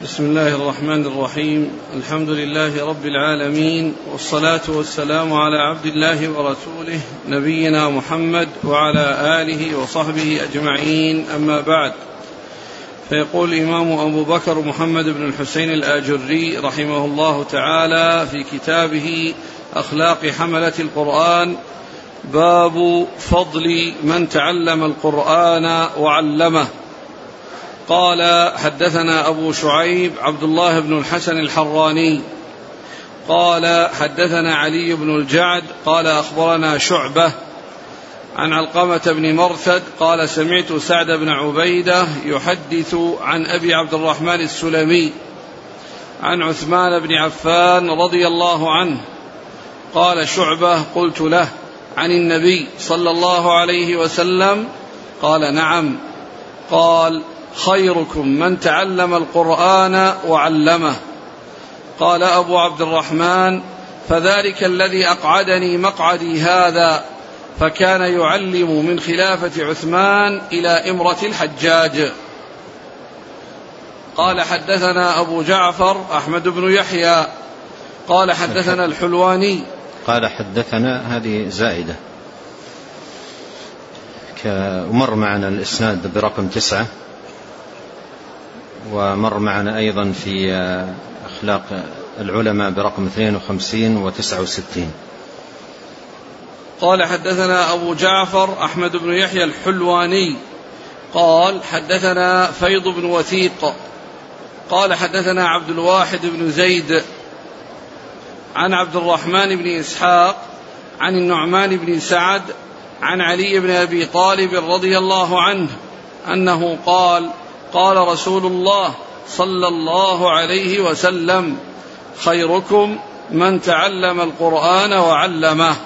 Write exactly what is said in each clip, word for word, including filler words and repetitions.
بسم الله الرحمن الرحيم. الحمد لله رب العالمين، والصلاة والسلام على عبد الله ورسوله نبينا محمد وعلى آله وصحبه أجمعين، أما بعد. فيقول الإمام أبو بكر محمد بن الحسين الآجري رحمه الله تعالى في كتابه أخلاق حملة القرآن: باب فضل من تعلم القرآن وعلمه. قال: حدثنا أبو شعيب عبد الله بن الحسن الحراني قال: حدثنا علي بن الجعد قال: أخبرنا شعبة عن علقمة بن مرثد قال: سمعت سعد بن عبيدة يحدث عن أبي عبد الرحمن السلمي عن عثمان بن عفان رضي الله عنه قال شعبة: قلت له: عن النبي صلى الله عليه وسلم؟ قال: نعم. قال: خيركم من تعلم القرآن وعلمه. قال أبو عبد الرحمن: فذلك الذي أقعدني مقعدي هذا، فكان يعلم من خلافة عثمان إلى إمرة الحجاج. قال: حدثنا أبو جعفر أحمد بن يحيى قال: حدثنا الحلواني. قال: حدثنا هذه زائدة، ومر معنا الإسناد برقم تسعة، ومر معنا أيضا في أخلاق العلماء برقم اثنين وخمسين وتسعة وستين. قال: حدثنا أبو جعفر أحمد بن يحيى الحلواني قال: حدثنا فيض بن وثيق قال: حدثنا عبد الواحد بن زيد عن عبد الرحمن بن إسحاق عن النعمان بن سعد عن علي بن أبي طالب رضي الله عنه أنه قال: قال رسول الله صلى الله عليه وسلم: خيركم من تعلم القرآن وعلمه.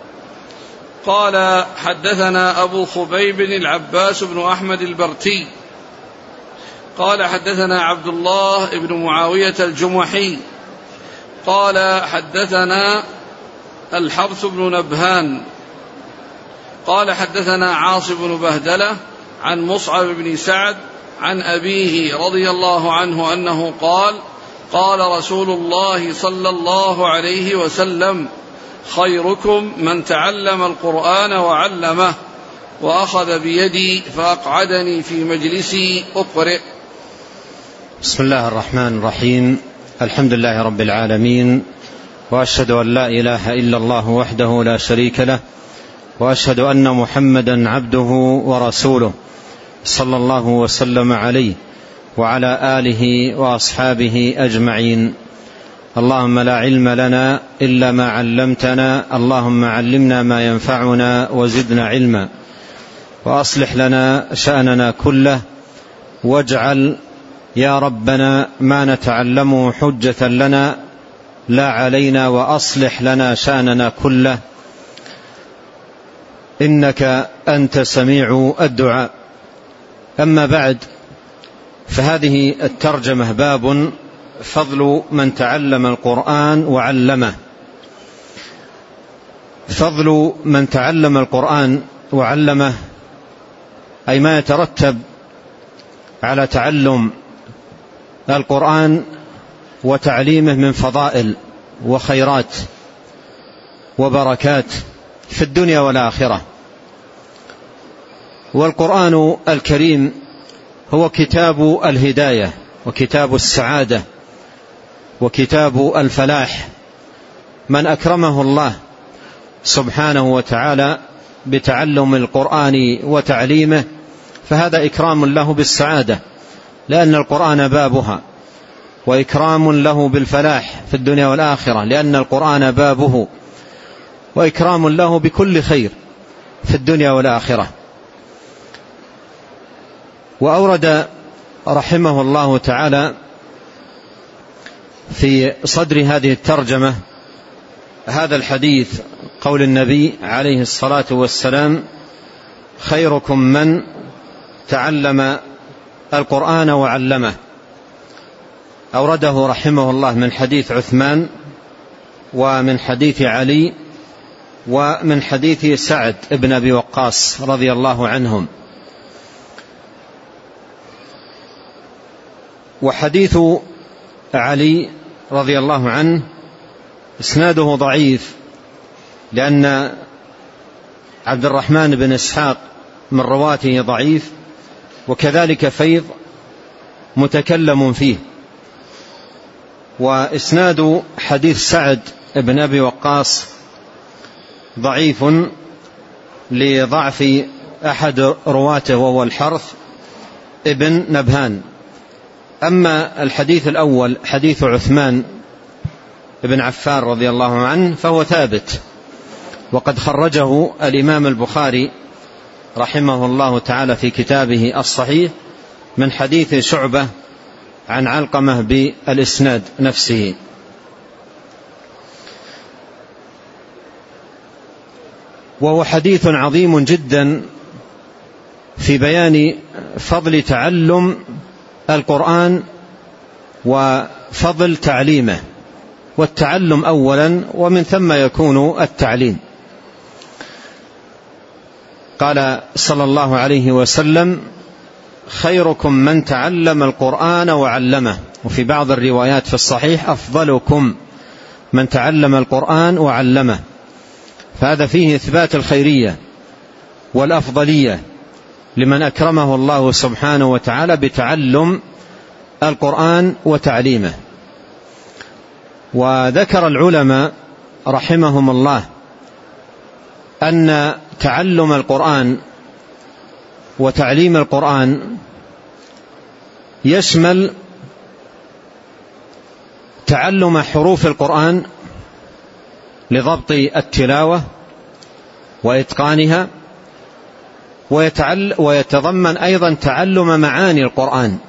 قال: حدثنا أبو خبيب العباس بن أحمد البرتي قال: حدثنا عبد الله بن معاوية الجمحي قال: حدثنا الحرث بن نبهان قال: حدثنا عاصم بن بهدلة عن مصعب بن سعد عن أبيه رضي الله عنه أنه قال: قال رسول الله صلى الله عليه وسلم: خيركم من تعلم القرآن وعلمه، وأخذ بيدي فأقعدني في مجلسي أقرئ. بسم الله الرحمن الرحيم. الحمد لله رب العالمين، وأشهد أن لا إله إلا الله وحده لا شريك له، وأشهد أن محمدا عبده ورسوله، صلى الله وسلم عليه وعلى آله وأصحابه أجمعين. اللهم لا علم لنا إلا ما علمتنا، اللهم علمنا ما ينفعنا وزدنا علما، وأصلح لنا شأننا كله، واجعل يا ربنا ما نتعلمه حجة لنا لا علينا، وأصلح لنا شأننا كله، إنك أنت سميع الدعاء. أما بعد، فهذه الترجمة باب فضل من تعلم القرآن وعلمه. فضل من تعلم القرآن وعلمه أي ما يترتب على تعلم القرآن وتعليمه من فضائل وخيرات وبركات في الدنيا والآخرة. والقرآن الكريم هو كتاب الهداية، وكتاب السعادة، وكتاب الفلاح. من أكرمه الله سبحانه وتعالى بتعلم القرآن وتعليمه فهذا إكرام له بالسعادة، لأن القرآن بابها، وإكرام له بالفلاح في الدنيا والآخرة، لأن القرآن بابه، وإكرام له بكل خير في الدنيا والآخرة. وأورد رحمه الله تعالى في صدر هذه الترجمة هذا الحديث، قول النبي عليه الصلاة والسلام: خيركم من تعلم القرآن وعلمه. أورده رحمه الله من حديث عثمان، ومن حديث علي، ومن حديث سعد ابن أبي وقاص رضي الله عنهم. وحديث علي رضي الله عنه إسناده ضعيف، لأن عبد الرحمن بن إسحاق من رواته ضعيف، وكذلك فيض متكلم فيه. وإسناد حديث سعد بن أبي وقاص ضعيف لضعف أحد رواته وهو الحرث ابن نبهان. أما الحديث الأول حديث عثمان بن عفان رضي الله عنه فهو ثابت، وقد خرجه الإمام البخاري رحمه الله تعالى في كتابه الصحيح من حديث شعبة عن علقمة بالإسناد نفسه. وهو حديث عظيم جدا في بيان فضل تعلم القرآن وفضل تعليمه، والتعلم أولا ومن ثم يكون التعليم. قال صلى الله عليه وسلم: خيركم من تعلم القرآن وعلمه. وفي بعض الروايات في الصحيح: أفضلكم من تعلم القرآن وعلمه. فهذا فيه إثبات الخيرية والأفضلية لمن أكرمه الله سبحانه وتعالى بتعلم القرآن وتعليمه. وذكر العلماء رحمهم الله أن تعلم القرآن وتعليم القرآن يشمل تعلم حروف القرآن لضبط التلاوة وإتقانها، ويتضمن أيضا تعلم معاني القرآن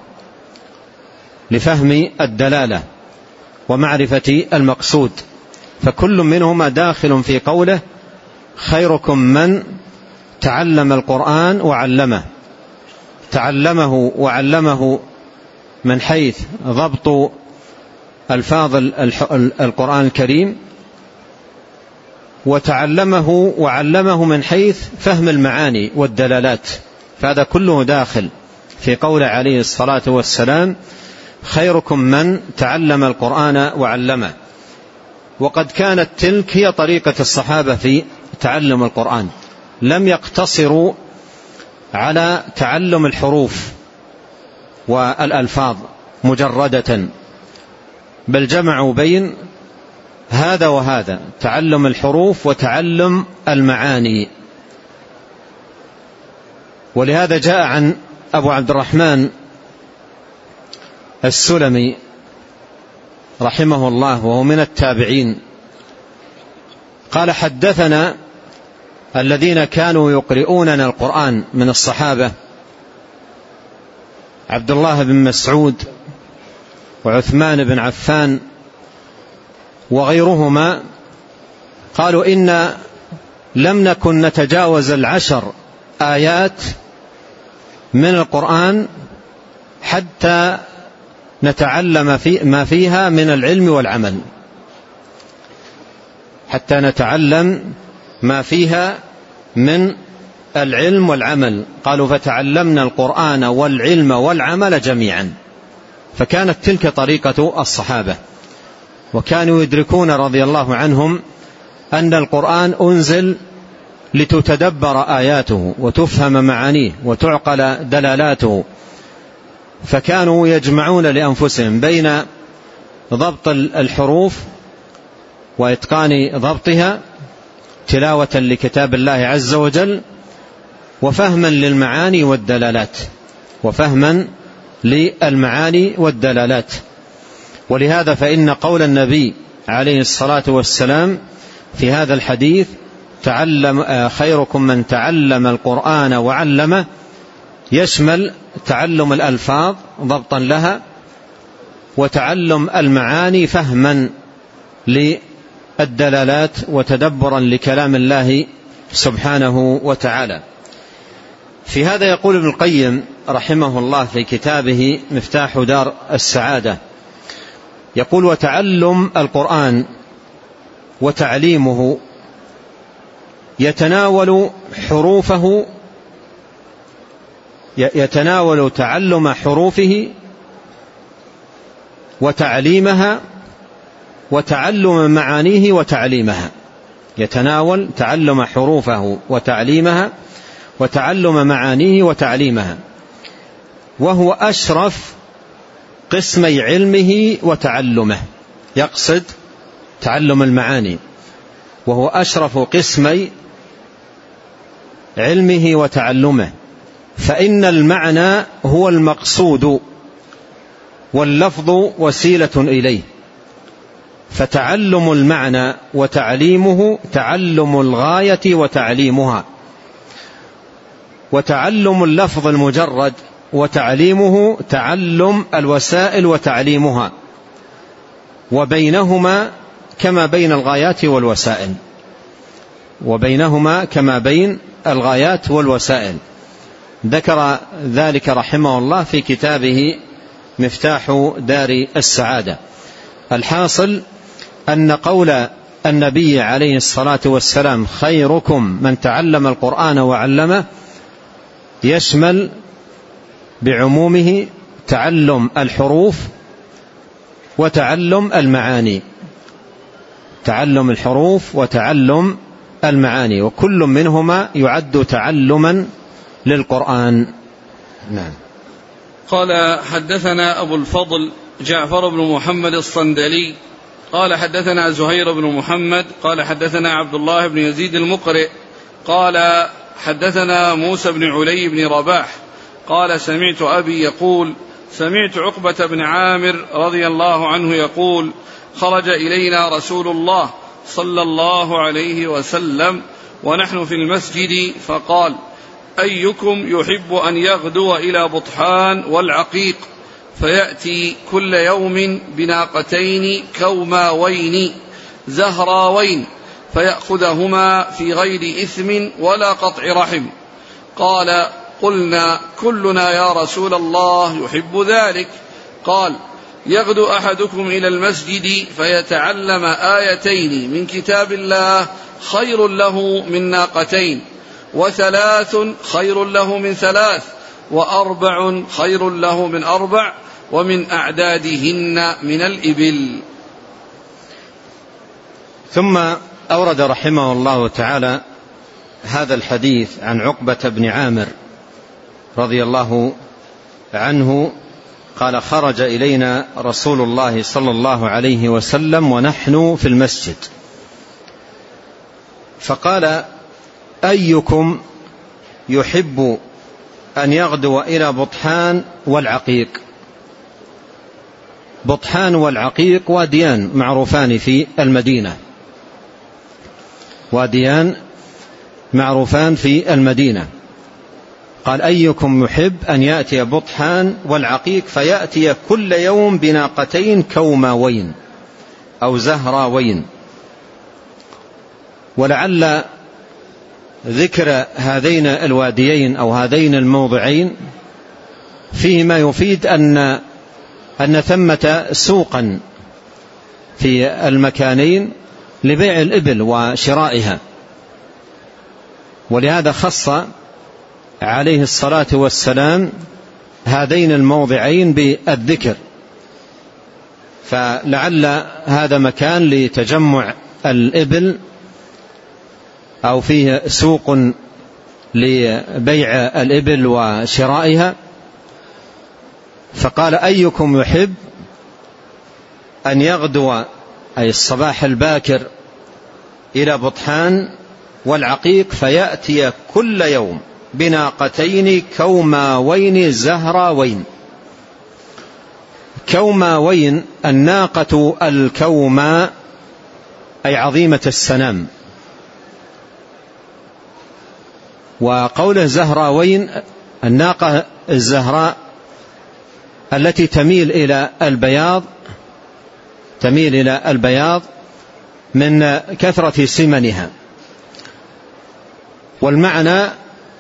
لفهم الدلالة ومعرفة المقصود. فكل منهما داخل في قوله: خيركم من تعلم القرآن وعلمه. تعلمه وعلمه من حيث ضبط ألفاظ القرآن الكريم، وتعلمه وعلمه من حيث فهم المعاني والدلالات. فهذا كله داخل في قول عليه الصلاة والسلام: خيركم من تعلم القرآن وعلمه. وقد كانت تلك هي طريقة الصحابة في تعلم القرآن، لم يقتصروا على تعلم الحروف والألفاظ مجردة، بل جمعوا بين هذا وهذا، تعلم الحروف وتعلم المعاني. ولهذا جاء عن أبو عبد الرحمن السلمي رحمه الله وهو من التابعين قال: حدثنا الذين كانوا يقرؤوننا القرآن من الصحابة عبد الله بن مسعود وعثمان بن عفان وغيرهما، قالوا: إن لم نكن نتجاوز العشر آيات من القرآن حتى نتعلم في ما فيها من العلم والعمل، حتى نتعلم ما فيها من العلم والعمل. قالوا: فتعلمنا القرآن والعلم والعمل جميعا. فكانت تلك طريقة الصحابة، وكانوا يدركون رضي الله عنهم أن القرآن أنزل لتتدبر آياته وتفهم معانيه وتعقل دلالاته، فكانوا يجمعون لأنفسهم بين ضبط الحروف وإتقان ضبطها تلاوة لكتاب الله عز وجل، وفهما للمعاني والدلالات وفهما للمعاني والدلالات. ولهذا فإن قول النبي عليه الصلاة والسلام في هذا الحديث: تعلم خيركم من تعلم القرآن وعلمه، يشمل تعلم الألفاظ ضبطا لها، وتعلم المعاني فهما للدلالات وتدبرا لكلام الله سبحانه وتعالى. في هذا يقول ابن القيم رحمه الله في كتابه مفتاح دار السعادة، يقول: وتعلم القرآن وتعليمه يتناول حروفه يتناول تعلم حروفه وتعليمها وتعلم معانيه وتعليمها، يتناول تعلم حروفه وتعليمها وتعلم معانيه وتعليمها، وهو أشرف قسمي علمه وتعلمه، يقصد تعلم المعاني، وهو أشرف قسمي علمه وتعلمه، فإن المعنى هو المقصود واللفظ وسيلة إليه، فتعلم المعنى وتعليمه تعلم الغاية وتعليمها، وتعلم اللفظ المجرد وتعليمه تعلم الوسائل وتعليمها، وبينهما كما بين الغايات والوسائل وبينهما كما بين الغايات والوسائل. ذكر ذلك رحمه الله في كتابه مفتاح دار السعادة. الحاصل أن قول النبي عليه الصلاة والسلام خيركم من تعلم القرآن وعلمه يشمل بعمومه تعلم الحروف وتعلم المعاني، تعلم الحروف وتعلم المعاني، وكل منهما يعد تعلما للقرآن. نعم. قال حدثنا أبو الفضل جعفر بن محمد الصندلي قال حدثنا زهير بن محمد قال حدثنا عبد الله بن يزيد المقرئ قال حدثنا موسى بن علي بن رباح قال سمعت أبي يقول سمعت عقبة بن عامر رضي الله عنه يقول خرج إلينا رسول الله صلى الله عليه وسلم ونحن في المسجد فقال أيكم يحب أن يغدو إلى بطحان والعقيق فيأتي كل يوم بناقتين كوماوين زهراوين فيأخذهما في غير إثم ولا قطع رحم؟ قال قلنا كلنا يا رسول الله يحب ذلك. قال يغدو أحدكم إلى المسجد فيتعلم آيتين من كتاب الله خير له من ناقتين، وثلاث خير له من ثلاث، وأربع خير له من أربع، ومن أعدادهن من الإبل. ثم أورد رحمه الله تعالى هذا الحديث عن عقبة بن عامر رضي الله عنه قال خرج إلينا رسول الله صلى الله عليه وسلم ونحن في المسجد فقال أيكم يحب أن يغدو إلى بطحان والعقيق. بطحان والعقيق واديان معروفان في المدينة، واديان معروفان في المدينة. قال أيكم يحب أن يأتي بطحان والعقيق فيأتي كل يوم بناقتين كوماوين أو زهراوين. ولعل ذكر هذين الواديين أو هذين الموضعين فيه ما يفيد أن أن ثمة سوقا في المكانين لبيع الإبل وشرائها، ولهذا خص عليه الصلاة والسلام هذين الموضعين بالذكر، فلعل هذا مكان لتجمع الإبل أو فيه سوق لبيع الإبل وشرائها. فقال أيكم يحب أن يغدو أي الصباح الباكر إلى بطحان والعقيق فيأتي كل يوم بناقتين كوماوين زهراوين. كوماوين الناقة الكوما أي عظيمة السنام، وقوله زهراوين الناقة الزهراء التي تميل إلى البياض تميل إلى البياض من كثرة سمنها. والمعنى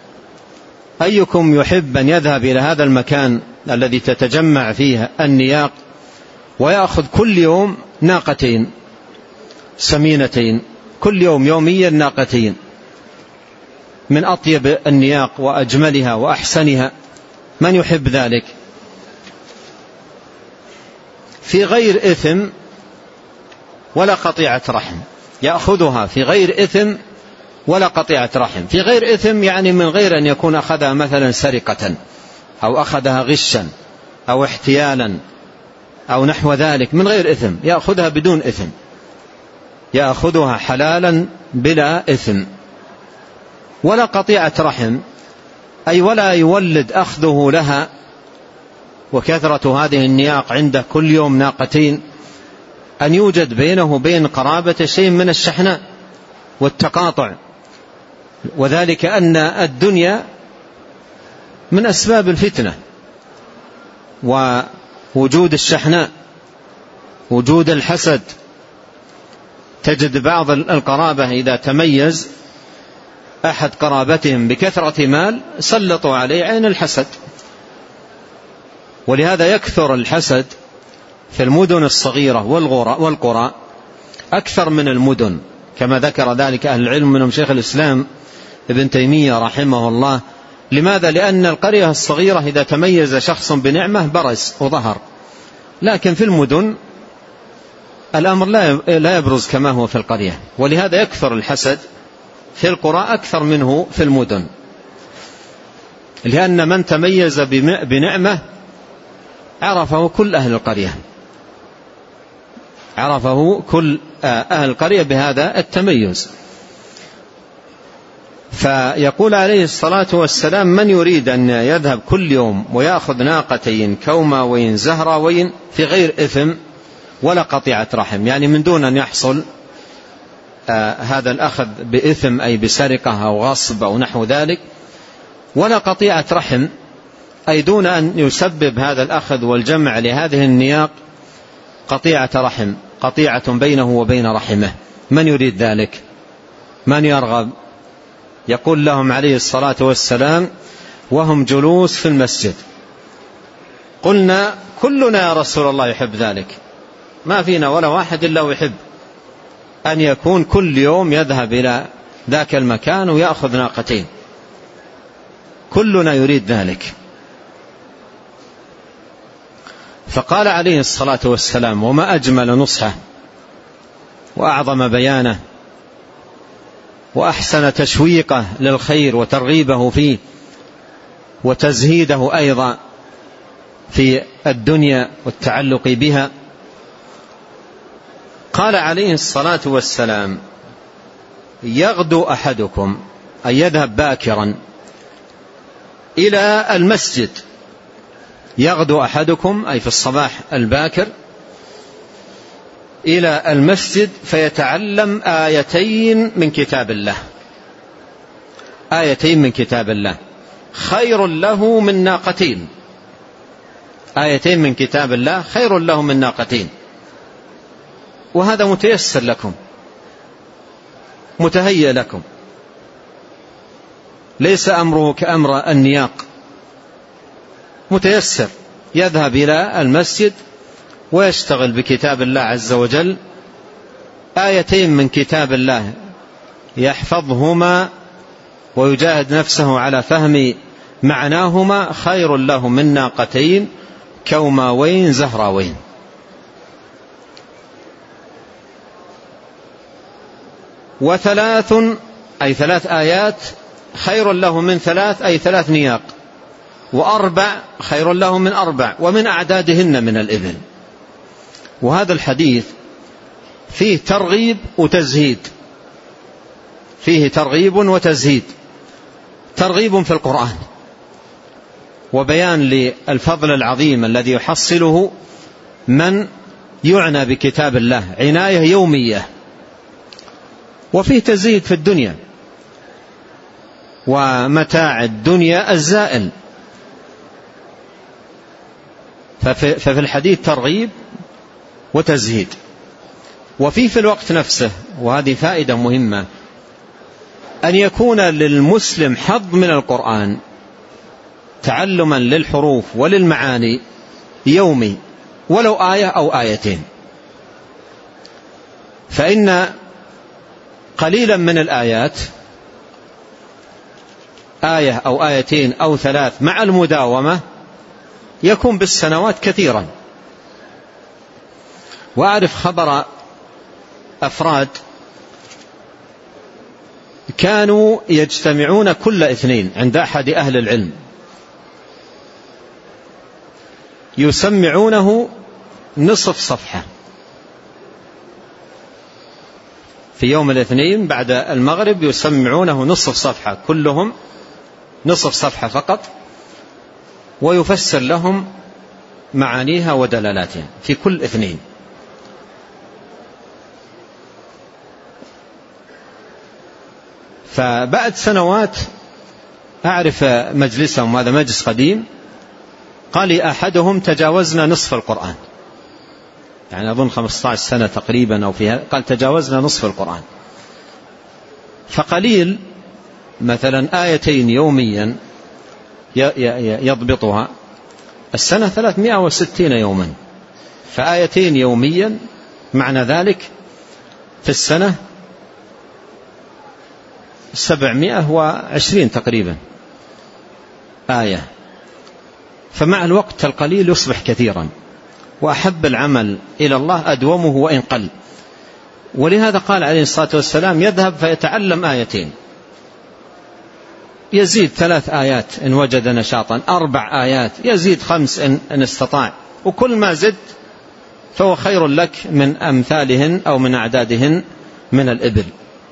أيكم يحب أن يذهب إلى هذا المكان الذي تتجمع فيه النياق ويأخذ كل يوم ناقتين سمينتين، كل يوم يوميا ناقتين من أطيب النياق وأجملها وأحسنها، من يحب ذلك؟ في غير إثم ولا قطيعة رحم، يأخذها في غير إثم ولا قطيعة رحم. في غير إثم يعني من غير أن يكون أخذها مثلا سرقة أو أخذها غشا أو احتيالا أو نحو ذلك، من غير إثم، يأخذها بدون إثم، يأخذها حلالا بلا إثم. ولا قطيعة رحم أي ولا يولد أخذه لها وكثرة هذه النياق عنده كل يوم ناقتين أن يوجد بينه وبين قرابة شيء من الشحناء والتقاطع، وذلك أن الدنيا من أسباب الفتنة ووجود الشحناء، وجود الحسد. تجد بعض القرابة إذا تميز أحد قرابتهم بكثرة مال سلطوا عليه عين الحسد، ولهذا يكثر الحسد في المدن الصغيرة والقرى أكثر من المدن، كما ذكر ذلك أهل العلم منهم شيخ الإسلام ابن تيمية رحمه الله. لماذا؟ لأن القرية الصغيرة إذا تميز شخص بنعمة برز وظهر، لكن في المدن الأمر لا يبرز كما هو في القرية، ولهذا يكثر الحسد في القرى أكثر منه في المدن، لأن من تميز بنعمة عرفه كل أهل القرية، عرفه كل أهل القرية بهذا التميز. فيقول عليه الصلاة والسلام: من يريد أن يذهب كل يوم ويأخذ ناقتين كوماوين زهراوين في غير إثم ولا قطيعة رحم، يعني من دون أن يحصل آه هذا الأخذ بإثم أي بسرقة أو غصب أو نحو ذلك، ولا قطيعة رحم أي دون أن يسبب هذا الأخذ والجمع لهذه النياق قطيعة رحم، قطيعة بينه وبين رحمه. من يريد ذلك؟ من يرغب؟ يقول لهم عليه الصلاة والسلام وهم جلوس في المسجد: قلنا كلنا يا رسول الله يحب ذلك، ما فينا ولا واحد إلا ويحب أن يكون كل يوم يذهب إلى ذاك المكان ويأخذ ناقتين، كلنا يريد ذلك. فقال عليه الصلاة والسلام: وما أجمل نصحه وأعظم بيانه وأحسن تشويقه للخير وترغيبه فيه وتزهيده أيضا في الدنيا والتعلق بها. قال عليه الصلاة والسلام: يغدو أحدكم أي يذهب باكرا إلى المسجد، يغدو أحدكم أي في الصباح الباكر إلى المسجد فيتعلم آيتين من كتاب الله، آيتين من كتاب الله خير له من ناقتين، آيتين من كتاب الله خير له من ناقتين. وهذا متيسر لكم، متهيأ لكم، ليس أمره كأمر النياق، متيسر، يذهب إلى المسجد ويشتغل بكتاب الله عز وجل، آيتين من كتاب الله يحفظهما ويجاهد نفسه على فهم معناهما خير له من ناقتين كوماوين زهراوين. وثلاث أي ثلاث آيات خير له من ثلاث أي ثلاث نياق، وأربع خير له من أربع ومن أعدادهن من الإبل. وهذا الحديث فيه ترغيب وتزهيد، فيه ترغيب وتزهيد، ترغيب في القرآن وبيان للفضل العظيم الذي يحصله من يعنى بكتاب الله عناية يومية، وفيه تزهيد في الدنيا ومتاع الدنيا الزائل. ففي, ففي الحديث ترغيب وتزهيد، وفي في الوقت نفسه، وهذه فائدة مهمة، أن يكون للمسلم حظ من القرآن تعلما للحروف وللمعاني يومي، ولو آية أو آيتين، فإن قليلا من الآيات آية أو آيتين أو ثلاث مع المداومة يكون بالسنوات كثيرا. وأعرف خبر أفراد كانوا يجتمعون كل اثنين عند أحد أهل العلم يسمعونه نصف صفحة في يوم الاثنين بعد المغرب، يسمعونه نصف صفحة كلهم، نصف صفحة فقط، ويفسر لهم معانيها ودلالاتها في كل اثنين. فبعد سنوات أعرف مجلسهم، هذا مجلس قديم، قال لي أحدهم تجاوزنا نصف القرآن، يعني أظن خمسة عشر سنة تقريبا أو فيها، قال تجاوزنا نصف القرآن. فقليل مثلا آيتين يوميا يضبطها، السنة ثلاثمائة وستين يوما، فآيتين يوميا معنى ذلك في السنة سبعمائة وعشرين تقريبا آية. فمع الوقت القليل يصبح كثيرا، وأحب العمل إلى الله أدومه وإن قل. ولهذا قال عليه الصلاة والسلام يذهب فيتعلم آيتين، يزيد ثلاث آيات إن وجد نشاطا، أربع آيات، يزيد خمس إن, إن استطاع، وكل ما زد فهو خير لك من أمثالهن أو من أعدادهن من الإبل.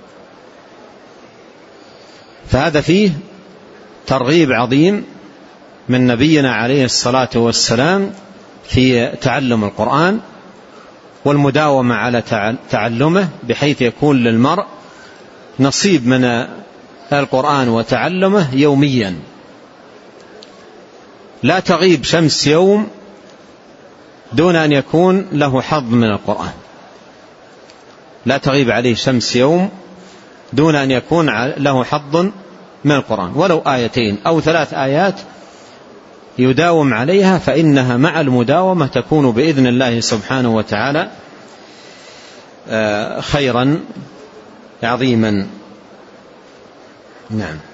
فهذا فيه ترغيب عظيم من نبينا عليه الصلاة والسلام في تعلم القرآن والمداومة على تعلمه، بحيث يكون للمرء نصيب من القرآن وتعلمه يوميا، لا تغيب شمس يوم دون أن يكون له حظ من القرآن، لا تغيب عليه شمس يوم دون أن يكون له حظ من القرآن، ولو آيتين أو ثلاث آيات يداوم عليها، فإنها مع المداومة تكون بإذن الله سبحانه وتعالى خيرا عظيما. نعم.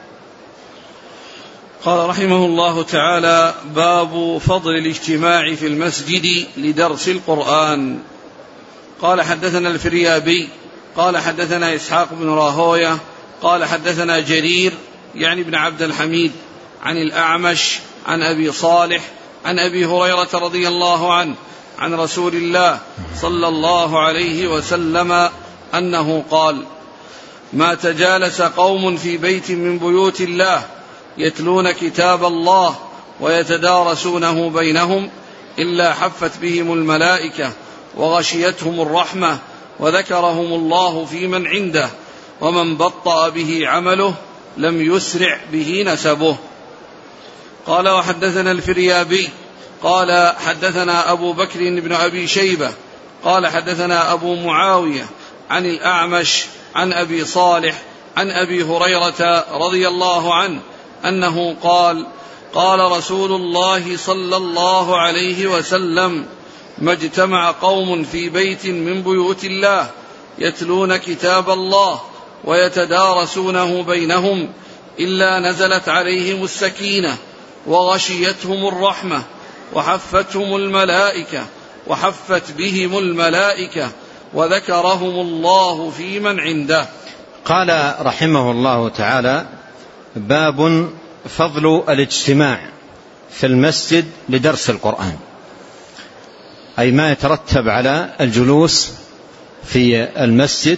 قال رحمه الله تعالى: باب فضل الاجتماع في المسجد لدرس القرآن. قال حدثنا الفريابي قال حدثنا إسحاق بن راهوية قال حدثنا جرير يعني بن عبد الحميد عن الأعمش عن أبي صالح عن أبي هريرة رضي الله عنه عن رسول الله صلى الله عليه وسلم أنه قال: ما تجالس قوم في بيت من بيوت الله يتلون كتاب الله ويتدارسونه بينهم إلا حفت بهم الملائكة وغشيتهم الرحمة وذكرهم الله في من عنده، ومن بطأ به عمله لم يسرع به نسبه. قال: وحدثنا الفريابي قال حدثنا أبو بكر بن أبي شيبة قال حدثنا أبو معاوية عن الأعمش عن أبي صالح عن أبي هريرة رضي الله عنه أنه قال: قال رسول الله صلى الله عليه وسلم: ما اجتمع قوم في بيت من بيوت الله يتلون كتاب الله ويتدارسونه بينهم إلا نزلت عليهم السكينة وغشيتهم الرحمة وحفتهم الملائكة وحفت بهم الملائكة وذكرهم الله في من عنده. قال رحمه الله تعالى: باب فضل الاجتماع في المسجد لدرس القرآن، أي ما يترتب على الجلوس في المسجد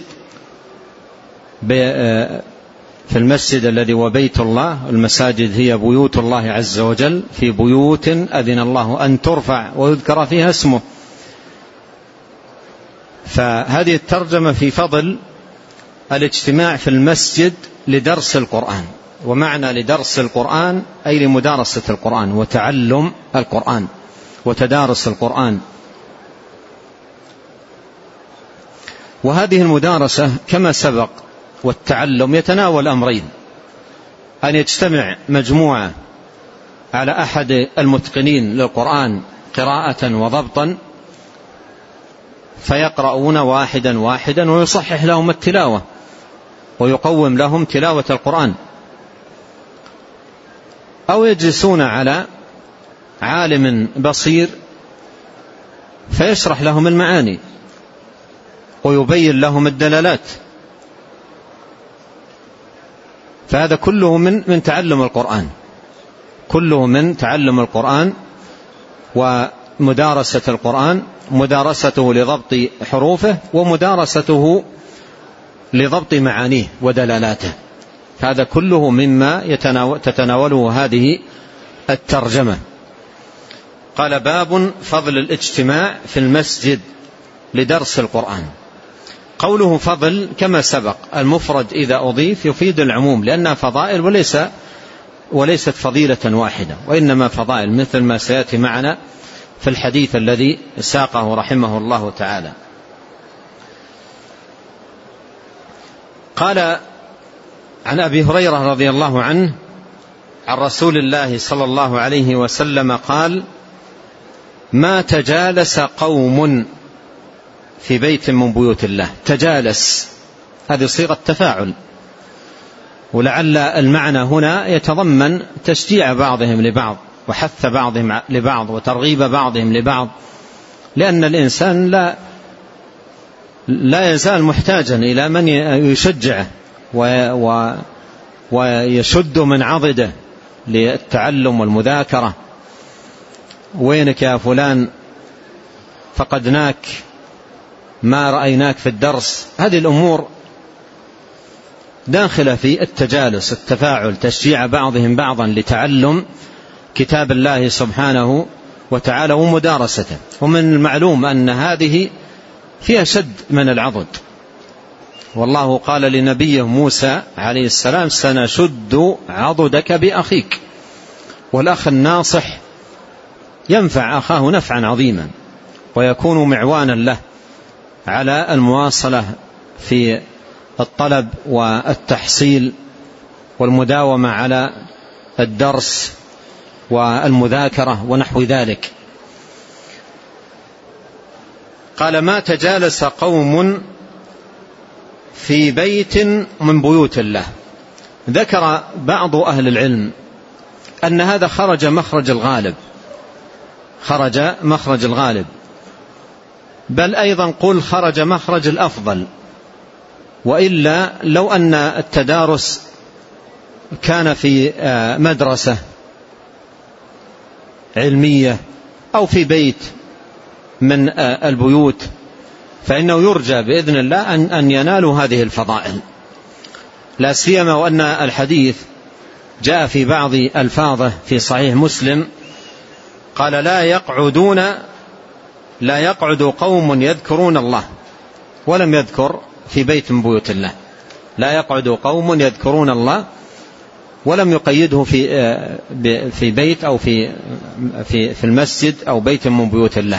في المسجد الذي هو بيت الله. المساجد هي بيوت الله عز وجل، في بيوت أذن الله أن ترفع ويذكر فيها اسمه. فهذه الترجمة في فضل الاجتماع في المسجد لدرس القرآن، ومعنى لدرس القرآن أي لمدارسة القرآن وتعلم القرآن وتدارس القرآن. وهذه المدارسة كما سبق والتعلم يتناول أمرين: أن يجتمع مجموعة على أحد المتقنين للقرآن قراءة وضبطا فيقرؤون واحدا واحدا ويصحح لهم التلاوة ويقوم لهم تلاوة القرآن، أو يجلسون على عالم بصير فيشرح لهم المعاني ويبين لهم الدلالات. فهذا كله من من تعلم القرآن، كله من تعلم القرآن ومدارسة القرآن، مدارسته لضبط حروفه ومدارسته لضبط معانيه ودلالاته. هذا كله مما تتناوله هذه الترجمة. قال: باب فضل الاجتماع في المسجد لدرس القرآن. قوله فضل كما سبق، المفرد إذا أضيف يفيد العموم، لأنها فضائل وليس وليست فضيلة واحدة، وإنما فضائل، مثل ما سيأتي معنا في الحديث الذي ساقه رحمه الله تعالى. قال عن أبي هريرة رضي الله عنه عن رسول الله صلى الله عليه وسلم قال: ما تجالس قوم في بيت من بيوت الله. تجالس هذه صيغة تفاعل، ولعل المعنى هنا يتضمن تشجيع بعضهم لبعض وحث بعضهم لبعض وترغيب بعضهم لبعض، لأن الإنسان لا لا يزال محتاجا إلى من يشجعه ويشد من عضده للتعلم والمذاكرة. وينك يا فلان؟ فقدناك، ما رأيناك في الدرس. هذه الأمور داخلة في التجالس، التفاعل، تشجيع بعضهم بعضا لتعلم كتاب الله سبحانه وتعالى ومدارسته. ومن المعلوم أن هذه فيها شد من العضد، والله قال لنبيه موسى عليه السلام: سنشد عضدك بأخيك. والأخ الناصح ينفع أخاه نفعا عظيما، ويكون معوانا له على المواصلة في الطلب والتحصيل والمداومة على الدرس والمذاكرة ونحو ذلك. قال: ما تجالس قوم في بيت من بيوت الله. ذكر بعض أهل العلم أن هذا خرج مخرج الغالب، خرج مخرج الغالب، بل أيضا قل خرج مخرج الأفضل. وإلا لو أن التدارس كان في مدرسة علمية أو في بيت من البيوت فإنه يرجى بإذن الله أن ينالوا هذه الفضائل، لا سيما وأن الحديث جاء في بعض ألفاظه في صحيح مسلم قال: لا يقعدون لا يقعد قوم يذكرون الله، ولم يذكر في بيت من بيوت الله. لا يقعد قوم يذكرون الله، ولم يقيده في في بيت أو في في في المسجد أو بيت من بيوت الله.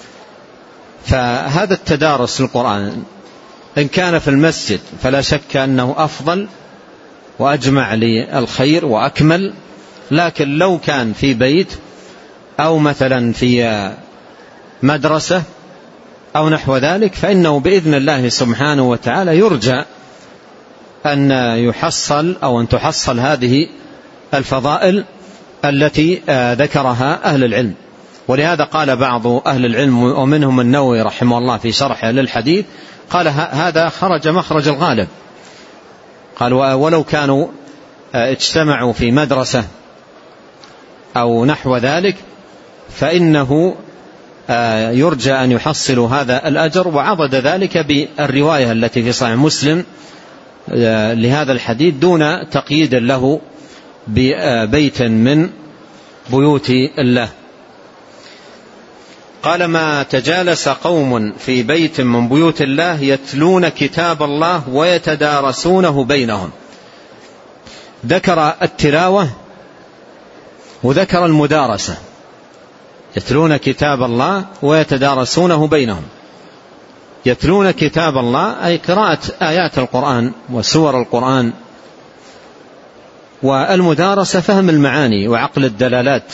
فهذا التدارس للقرآن إن كان في المسجد فلا شك أنه أفضل وأجمع للخير وأكمل، لكن لو كان في بيت أو مثلا في مدرسة أو نحو ذلك فإنه بإذن الله سبحانه وتعالى يرجى أن يحصل أو أن تحصل هذه الفضائل التي ذكرها أهل العلم. ولهذا قال بعض أهل العلم ومنهم النووي رحمه الله في شرحه للحديث قال: هذا خرج مخرج الغالب. قال: ولو كانوا اجتمعوا في مدرسة أو نحو ذلك فإنه يرجى أن يحصلوا هذا الأجر. وعضد ذلك بالرواية التي في صحيح مسلم لهذا الحديث دون تقييد له ببيت من بيوت الله. قال: ما تجالس قوم في بيت من بيوت الله يتلون كتاب الله ويتدارسونه بينهم. ذكر التلاوة وذكر المدارسة. يتلون كتاب الله ويتدارسونه بينهم. يتلون كتاب الله أي قراءة آيات القرآن وسور القرآن، والمدارسة فهم المعاني وعقل الدلالات،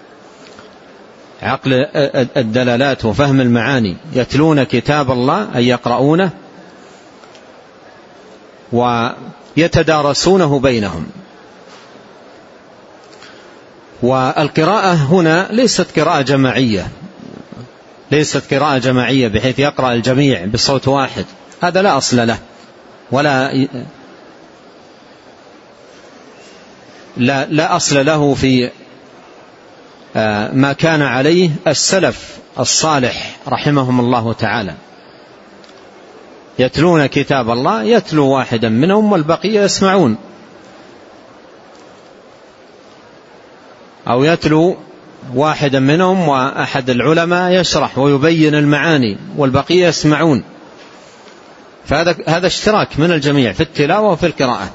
عقل الدلالات وفهم المعاني. يتلون كتاب الله أي يقرؤونه ويتدارسونه بينهم. والقراءة هنا ليست قراءة جماعية، ليست قراءة جماعية بحيث يقرأ الجميع بصوت واحد، هذا لا أصل له ولا لا, لا أصل له في ما كان عليه السلف الصالح رحمهم الله تعالى. يتلون كتاب الله، يتلو واحدا منهم والبقية يسمعون، أو يتلو واحدا منهم وأحد العلماء يشرح ويبين المعاني والبقية يسمعون، فهذا هذا اشتراك من الجميع في التلاوة وفي القراءة.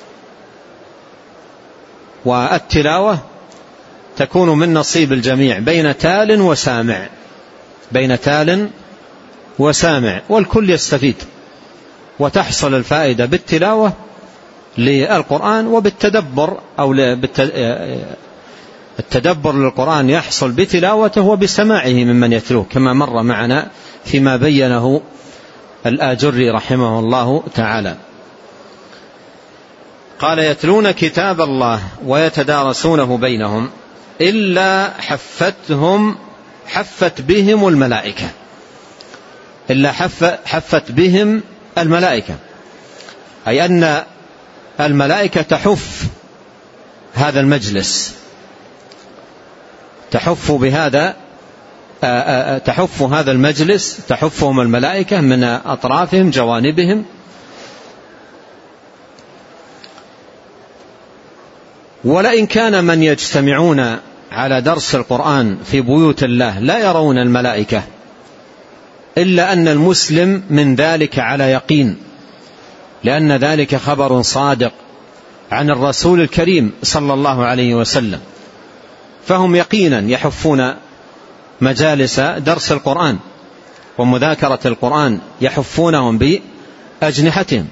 والتلاوة تكون من نصيب الجميع بين تال وسامع، بين تال وسامع، والكل يستفيد، وتحصل الفائدة بالتلاوة للقرآن وبالتدبر، أو التدبر للقرآن يحصل بتلاوته وبسماعه ممن يتلوه، كما مر معنا فيما بينه الآجري رحمه الله تعالى. قال: يتلون كتاب الله ويتدارسونه بينهم إلا حفتهم حفت بهم الملائكة، إلا حفت بهم الملائكة، أي أن الملائكة تحف هذا المجلس، تحف بهذا تحف هذا المجلس، تحفهم الملائكة من أطرافهم جوانبهم. ولئن كان من يجتمعون على درس القرآن في بيوت الله لا يرون الملائكة، إلا أن المسلم من ذلك على يقين، لأن ذلك خبر صادق عن الرسول الكريم صلى الله عليه وسلم، فهم يقينا يحفون مجالس درس القرآن ومذاكرة القرآن، يحفونهم بأجنحتهم.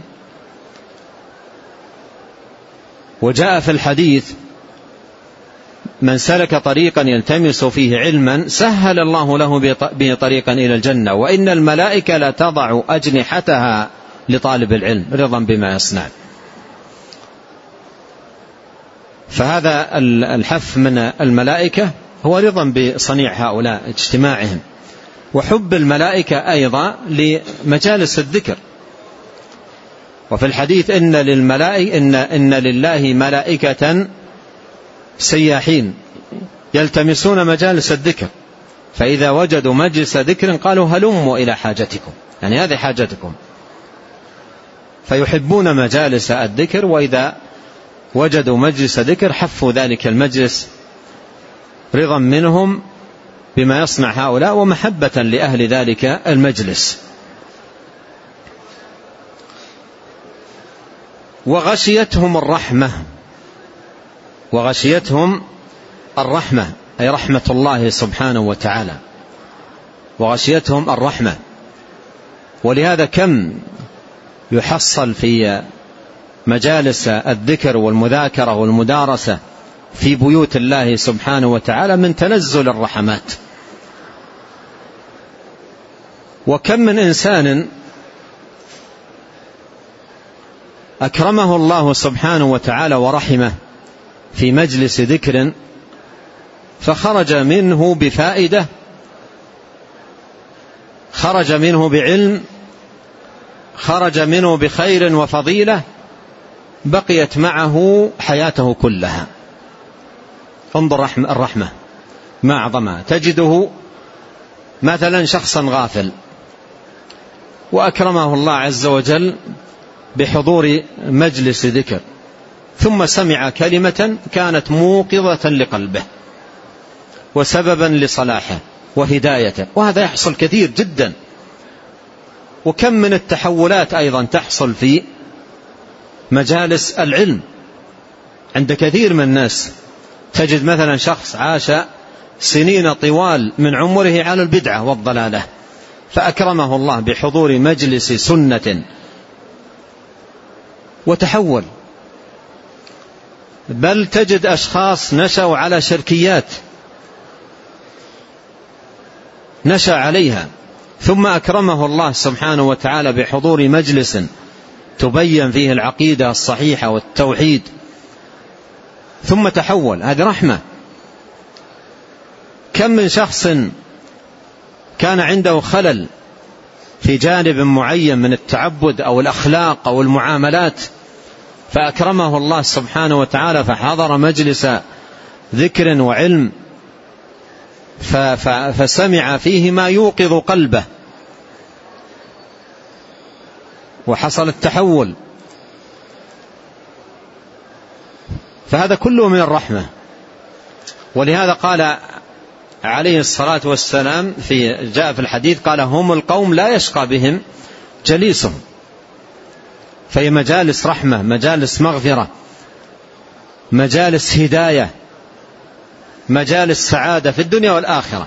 وجاء في الحديث: من سلك طريقا يلتمس فيه علما سهل الله له به طريقا إلى الجنة، وإن الملائكة لا تضع أجنحتها لطالب العلم رضا بما يصنع. فهذا الحف من الملائكة هو رضا بصنيع هؤلاء اجتماعهم، وحب الملائكة أيضا لمجالس الذكر. وفي الحديث: إن للملائكة إن, إن لله ملائكة سياحين يلتمسون مجالس الذكر، فإذا وجدوا مجلس ذكر قالوا هلموا إلى حاجتكم، يعني هذه حاجتكم، فيحبون مجالس الذكر، وإذا وجدوا مجلس ذكر حفوا ذلك المجلس رضا منهم بما يصنع هؤلاء ومحبة لأهل ذلك المجلس. وغشيتهم الرحمة، وغشيتهم الرحمة أي رحمة الله سبحانه وتعالى، وغشيتهم الرحمة. ولهذا كم يحصل في مجالس الذكر والمذاكرة والمدارسة في بيوت الله سبحانه وتعالى من تنزل الرحمات. وكم من إنسان أكرمه الله سبحانه وتعالى ورحمه في مجلس ذكر، فخرج منه بفائدة، خرج منه بعلم، خرج منه بخير وفضيلة بقيت معه حياته كلها. انظر الرحمة ما أعظمها. تجده مثلا شخصا غافل وأكرمه الله عز وجل بحضور مجلس ذكر، ثم سمع كلمة كانت موقظة لقلبه وسببا لصلاحه وهدايته، وهذا يحصل كثير جدا. وكم من التحولات أيضا تحصل في مجالس العلم عند كثير من الناس. تجد مثلا شخص عاش سنين طوال من عمره على البدعة والضلالة، فأكرمه الله بحضور مجلس سنة وتحول. بل تجد أشخاص نشأوا على شركيات، نشأ عليها، ثم أكرمه الله سبحانه وتعالى بحضور مجلس تبين فيه العقيدة الصحيحة والتوحيد، ثم تحول. هذه رحمة. كم من شخص كان عنده خلل في جانب معين من التعبد أو الأخلاق أو المعاملات، فأكرمه الله سبحانه وتعالى فحضر مجلس ذكر وعلم فسمع فيه ما يوقظ قلبه وحصل التحول، فهذا كله من الرحمة. ولهذا قال عليه الصلاة والسلام في جاء في الحديث قال هم القوم لا يشقى بهم جليسهم، فهي مجالس رحمة، مجالس مغفرة، مجالس هداية، مجالس سعادة في الدنيا والآخرة.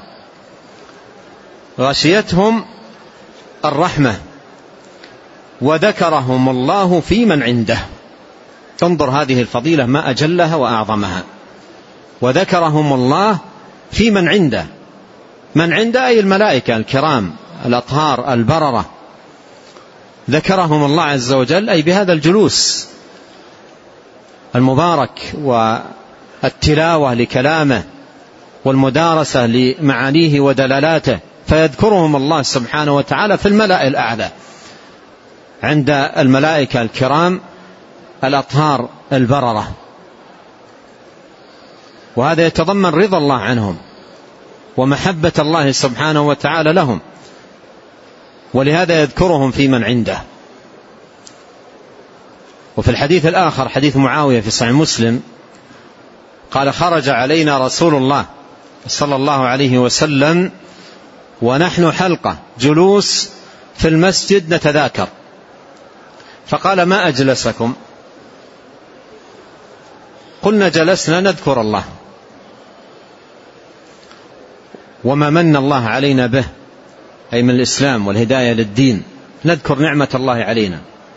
غشيتهم الرحمة وذكرهم الله في من عنده. تنظر هذه الفضيلة ما أجلها وأعظمها. وذكرهم الله في من عنده، من عنده أي الملائكة الكرام الأطهار البررة، ذكرهم الله عز وجل أي بهذا الجلوس المبارك والتلاوة لكلامه والمدارسة لمعانيه ودلالاته، فيذكرهم الله سبحانه وتعالى في الملأ الأعلى عند الملائكة الكرام الأطهار البررة، وهذا يتضمن رضا الله عنهم ومحبة الله سبحانه وتعالى لهم، ولهذا يذكرهم في من عنده. وفي الحديث الآخر حديث معاوية في صحيح مسلم قال خرج علينا رسول الله صلى الله عليه وسلم ونحن حلقة جلوس في المسجد نتذاكر، فقال ما أجلسكم؟ قلنا جلسنا نذكر الله وما من الله علينا به، أي من الإسلام والهداية للدين، نذكر نعمة الله علينا.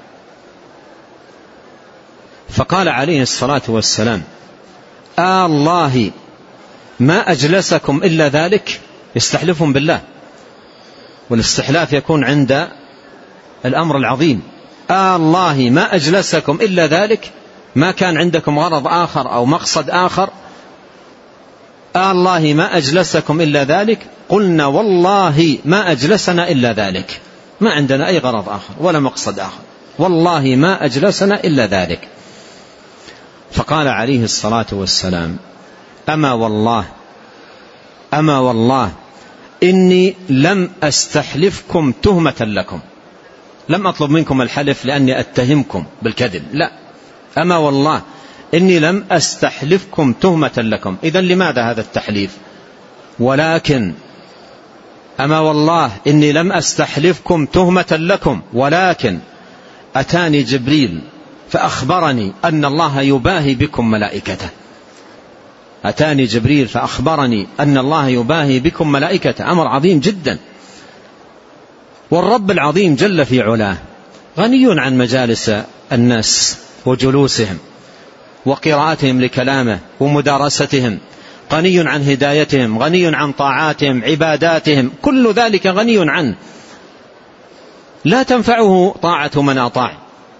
فقال عليه الصلاة والسلام آه الله ما أجلسكم إلا ذلك. يستحلفون بالله، والاستحلاف يكون عند الأمر العظيم. آه الله ما أجلسكم إلا ذلك، ما كان عندكم غرض آخر أو مقصد آخر. آه الله ما أجلسكم إلا ذلك. قلنا والله ما أجلسنا إلا ذلك، ما عندنا أي غرض آخر ولا مقصد آخر، والله ما أجلسنا إلا ذلك. فقال عليه الصلاة والسلام أما والله أما والله إني لم أستحلفكم تهمة لكم، لم أطلب منكم الحلف لأني أتهمكم بالكذب، لا، أما والله إني لم أستحلفكم تهمة لكم. إذن لماذا هذا التحليف؟ ولكن أما والله إني لم أستحلفكم تهمة لكم، ولكن أتاني جبريل فأخبرني أن الله يباهي بكم ملائكته. أتاني جبريل فأخبرني أن الله يباهي بكم ملائكته، أمر عظيم جدا. والرب العظيم جل في علاه غني عن مجالس الناس وجلوسهم وقراءتهم لكلامه ومدارستهم، غني عن هدايتهم، غني عن طاعاتهم، عباداتهم، كل ذلك غني عنه، لا تنفعه طاعة من أطاع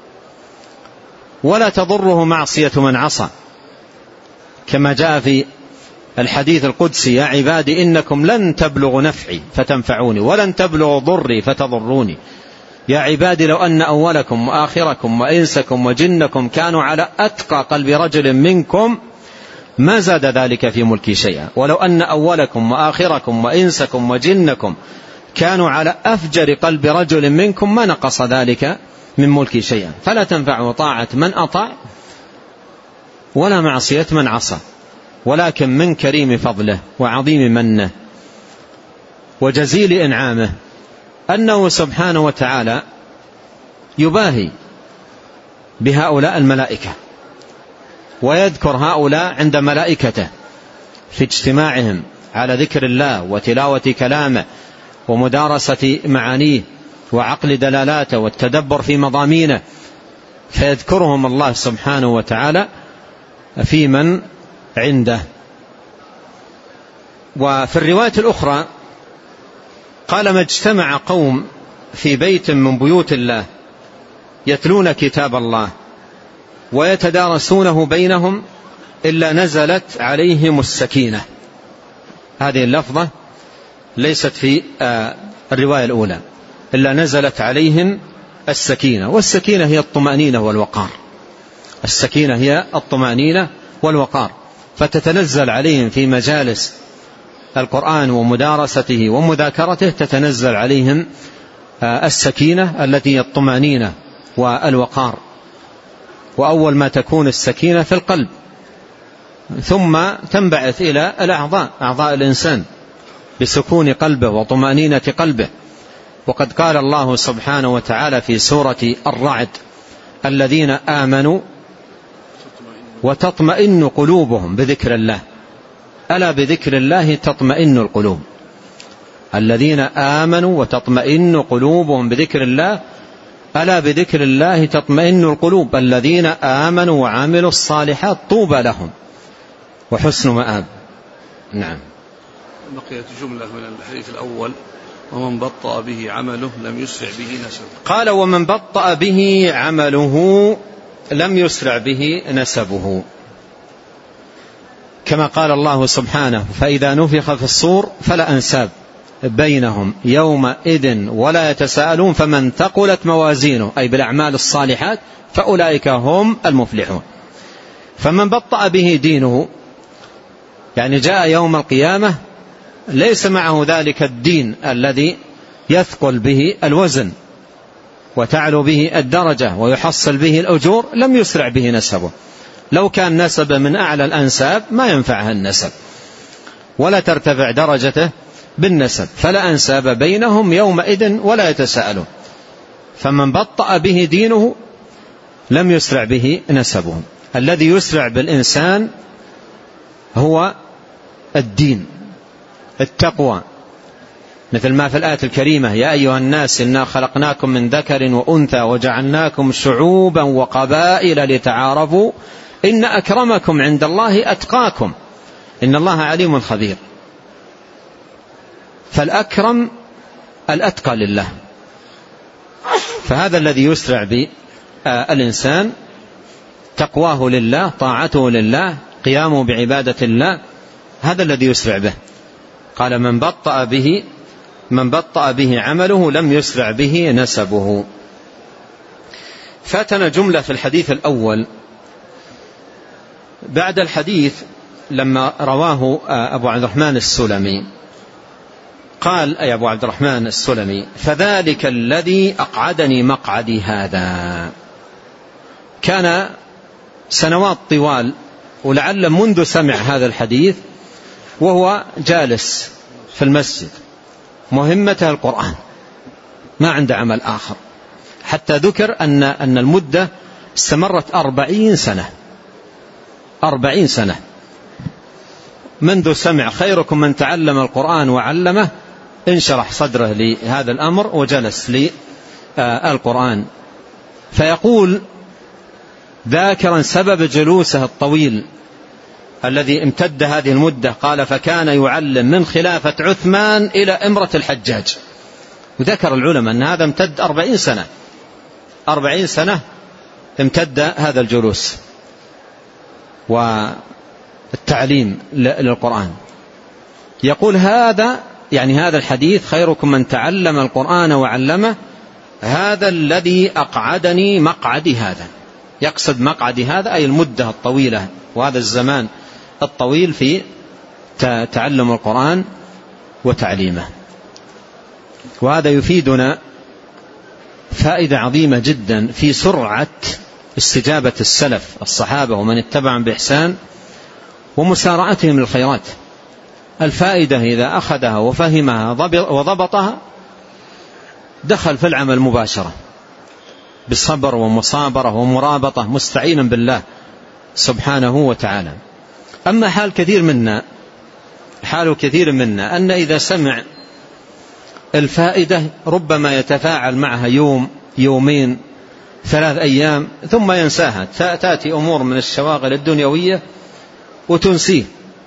ولا تضره معصية من عصى، كما جاء في الحديث القدسي يا عبادي إنكم لن تبلغوا نفعي فتنفعوني ولن تبلغوا ضري فتضروني. يا عبادي لو أن أولكم وآخركم وإنسكم وجنكم كانوا على أتقى قلب رجل منكم ما زاد ذلك في ملكي شيئا، ولو أن أولكم وآخركم وإنسكم وجنكم كانوا على أفجر قلب رجل منكم ما نقص ذلك من ملكي شيئا. فلا تنفع طاعة من أطاع ولا معصية من عصى، ولكن من كريم فضله وعظيم منه وجزيل إنعامه أنه سبحانه وتعالى يباهي بهؤلاء الملائكة ويذكر هؤلاء عند ملائكته في اجتماعهم على ذكر الله وتلاوة كلامه ومدارسة معانيه وعقل دلالاته والتدبر في مضامينه، فيذكرهم الله سبحانه وتعالى في من عنده. وفي الرواية الأخرى قال ما اجتمع قوم في بيت من بيوت الله يتلون كتاب الله ويتدارسونه بينهم إلا نزلت عليهم السكينة. هذه اللفظة ليست في الرواية الأولى، إلا نزلت عليهم السكينة، والسكينة هي الطمأنينة والوقار. السكينة هي الطمأنينة والوقار، فتتنزل عليهم في مجالس القرآن ومدارسته ومذاكرته، تتنزل عليهم السكينة التي هي الطمأنينة والوقار. وأول ما تكون السكينة في القلب، ثم تنبعث إلى الأعضاء، أعضاء الإنسان بسكون قلبه وطمأنينة قلبه. وقد قال الله سبحانه وتعالى في سورة الرعد: الذين آمنوا وتطمئن قلوبهم بذكر الله، ألا بذكر الله تطمئن القلوب. الذين آمنوا وتطمئن قلوبهم بذكر الله، ألا بذكر الله تطمئن القلوب. الذين آمنوا وعملوا الصالحات طوبى لهم وحسن مآب. نعم. بقيت جملة من الحديث الأول: ومن بطأ به عمله لم يسرع به نسبه. قال: ومن بطأ به عمله لم يسرع به نسبه، كما قال الله سبحانه: فإذا نفخ في الصور فلا أنساب بينهم يومئذ ولا يتساءلون فمن ثقلت موازينه، أي بالأعمال الصالحات، فأولئك هم المفلحون. فمن بطأ به دينه، يعني جاء يوم القيامة ليس معه ذلك الدين الذي يثقل به الوزن وتعلو به الدرجة ويحصل به الأجور، لم يسرع به نسبه. لو كان نسب من أعلى الأنساب ما ينفعها النسب ولا ترتفع درجته بالنسب، فلا أنساب بينهم يومئذ ولا يتساءلون. فمن بطأ به دينه لم يسرع به نسبه. الذي يسرع بالإنسان هو الدين، التقوى، مثل ما في الآية الكريمة: يا أيها الناس إنا خلقناكم من ذكر وأنثى وجعلناكم شعوبا وقبائل لتعارفوا إن أكرمكم عند الله أتقاكم إن الله عليم خبير. فالأكرم الأتقى لله. فهذا الذي يسرع بالإنسان: تقواه لله، طاعته لله، قيامه بعبادة الله، هذا الذي يسرع به. قال: من بطأ به من بطأ به عمله لم يسرع به نسبه. فاتنا جملة في الحديث الأول بعد الحديث لما رواه أبو عبد الرحمن السلمي، قال أي أبو عبد الرحمن السلمي: فذلك الذي أقعدني مقعدي هذا. كان سنوات طوال، ولعل منذ سمع هذا الحديث وهو جالس في المسجد، مهمته القرآن، ما عنده عمل آخر، حتى ذكر أن أن المدة استمرت أربعين سنة أربعين سنة منذ سمع خيركم من تعلم القرآن وعلمه، انشرح صدره لهذا الأمر وجلس للقرآن. فيقول ذاكرا سبب جلوسه الطويل الذي امتد هذه المدة، قال: فكان يعلم من خلافة عثمان إلى إمرة الحجاج. وذكر العلماء أن هذا امتد أربعين سنة أربعين سنة امتد هذا الجلوس والتعليم للقرآن. يقول هذا يعني هذا الحديث: خيركم من تعلم القرآن وعلمه، هذا الذي أقعدني مقعدي هذا. يقصد مقعدي هذا أي المدة الطويلة وهذا الزمان الطويل في تعلم القرآن وتعليمه. وهذا يفيدنا فائدة عظيمة جدا في سرعة استجابة السلف الصحابة ومن اتبعهم بإحسان ومسارعتهم للخيرات. الفائدة إذا أخذها وفهمها وضبطها دخل في العمل مباشرة بالصبر ومصابرة ومرابطة، مستعينا بالله سبحانه وتعالى. أما حال كثير منا حال كثير منا أن إذا سمع الفائدة ربما يتفاعل معها يوم يومين ثلاث أيام ثم ينساها، تأتي أمور من الشواغل الدنيوية وتنسيه.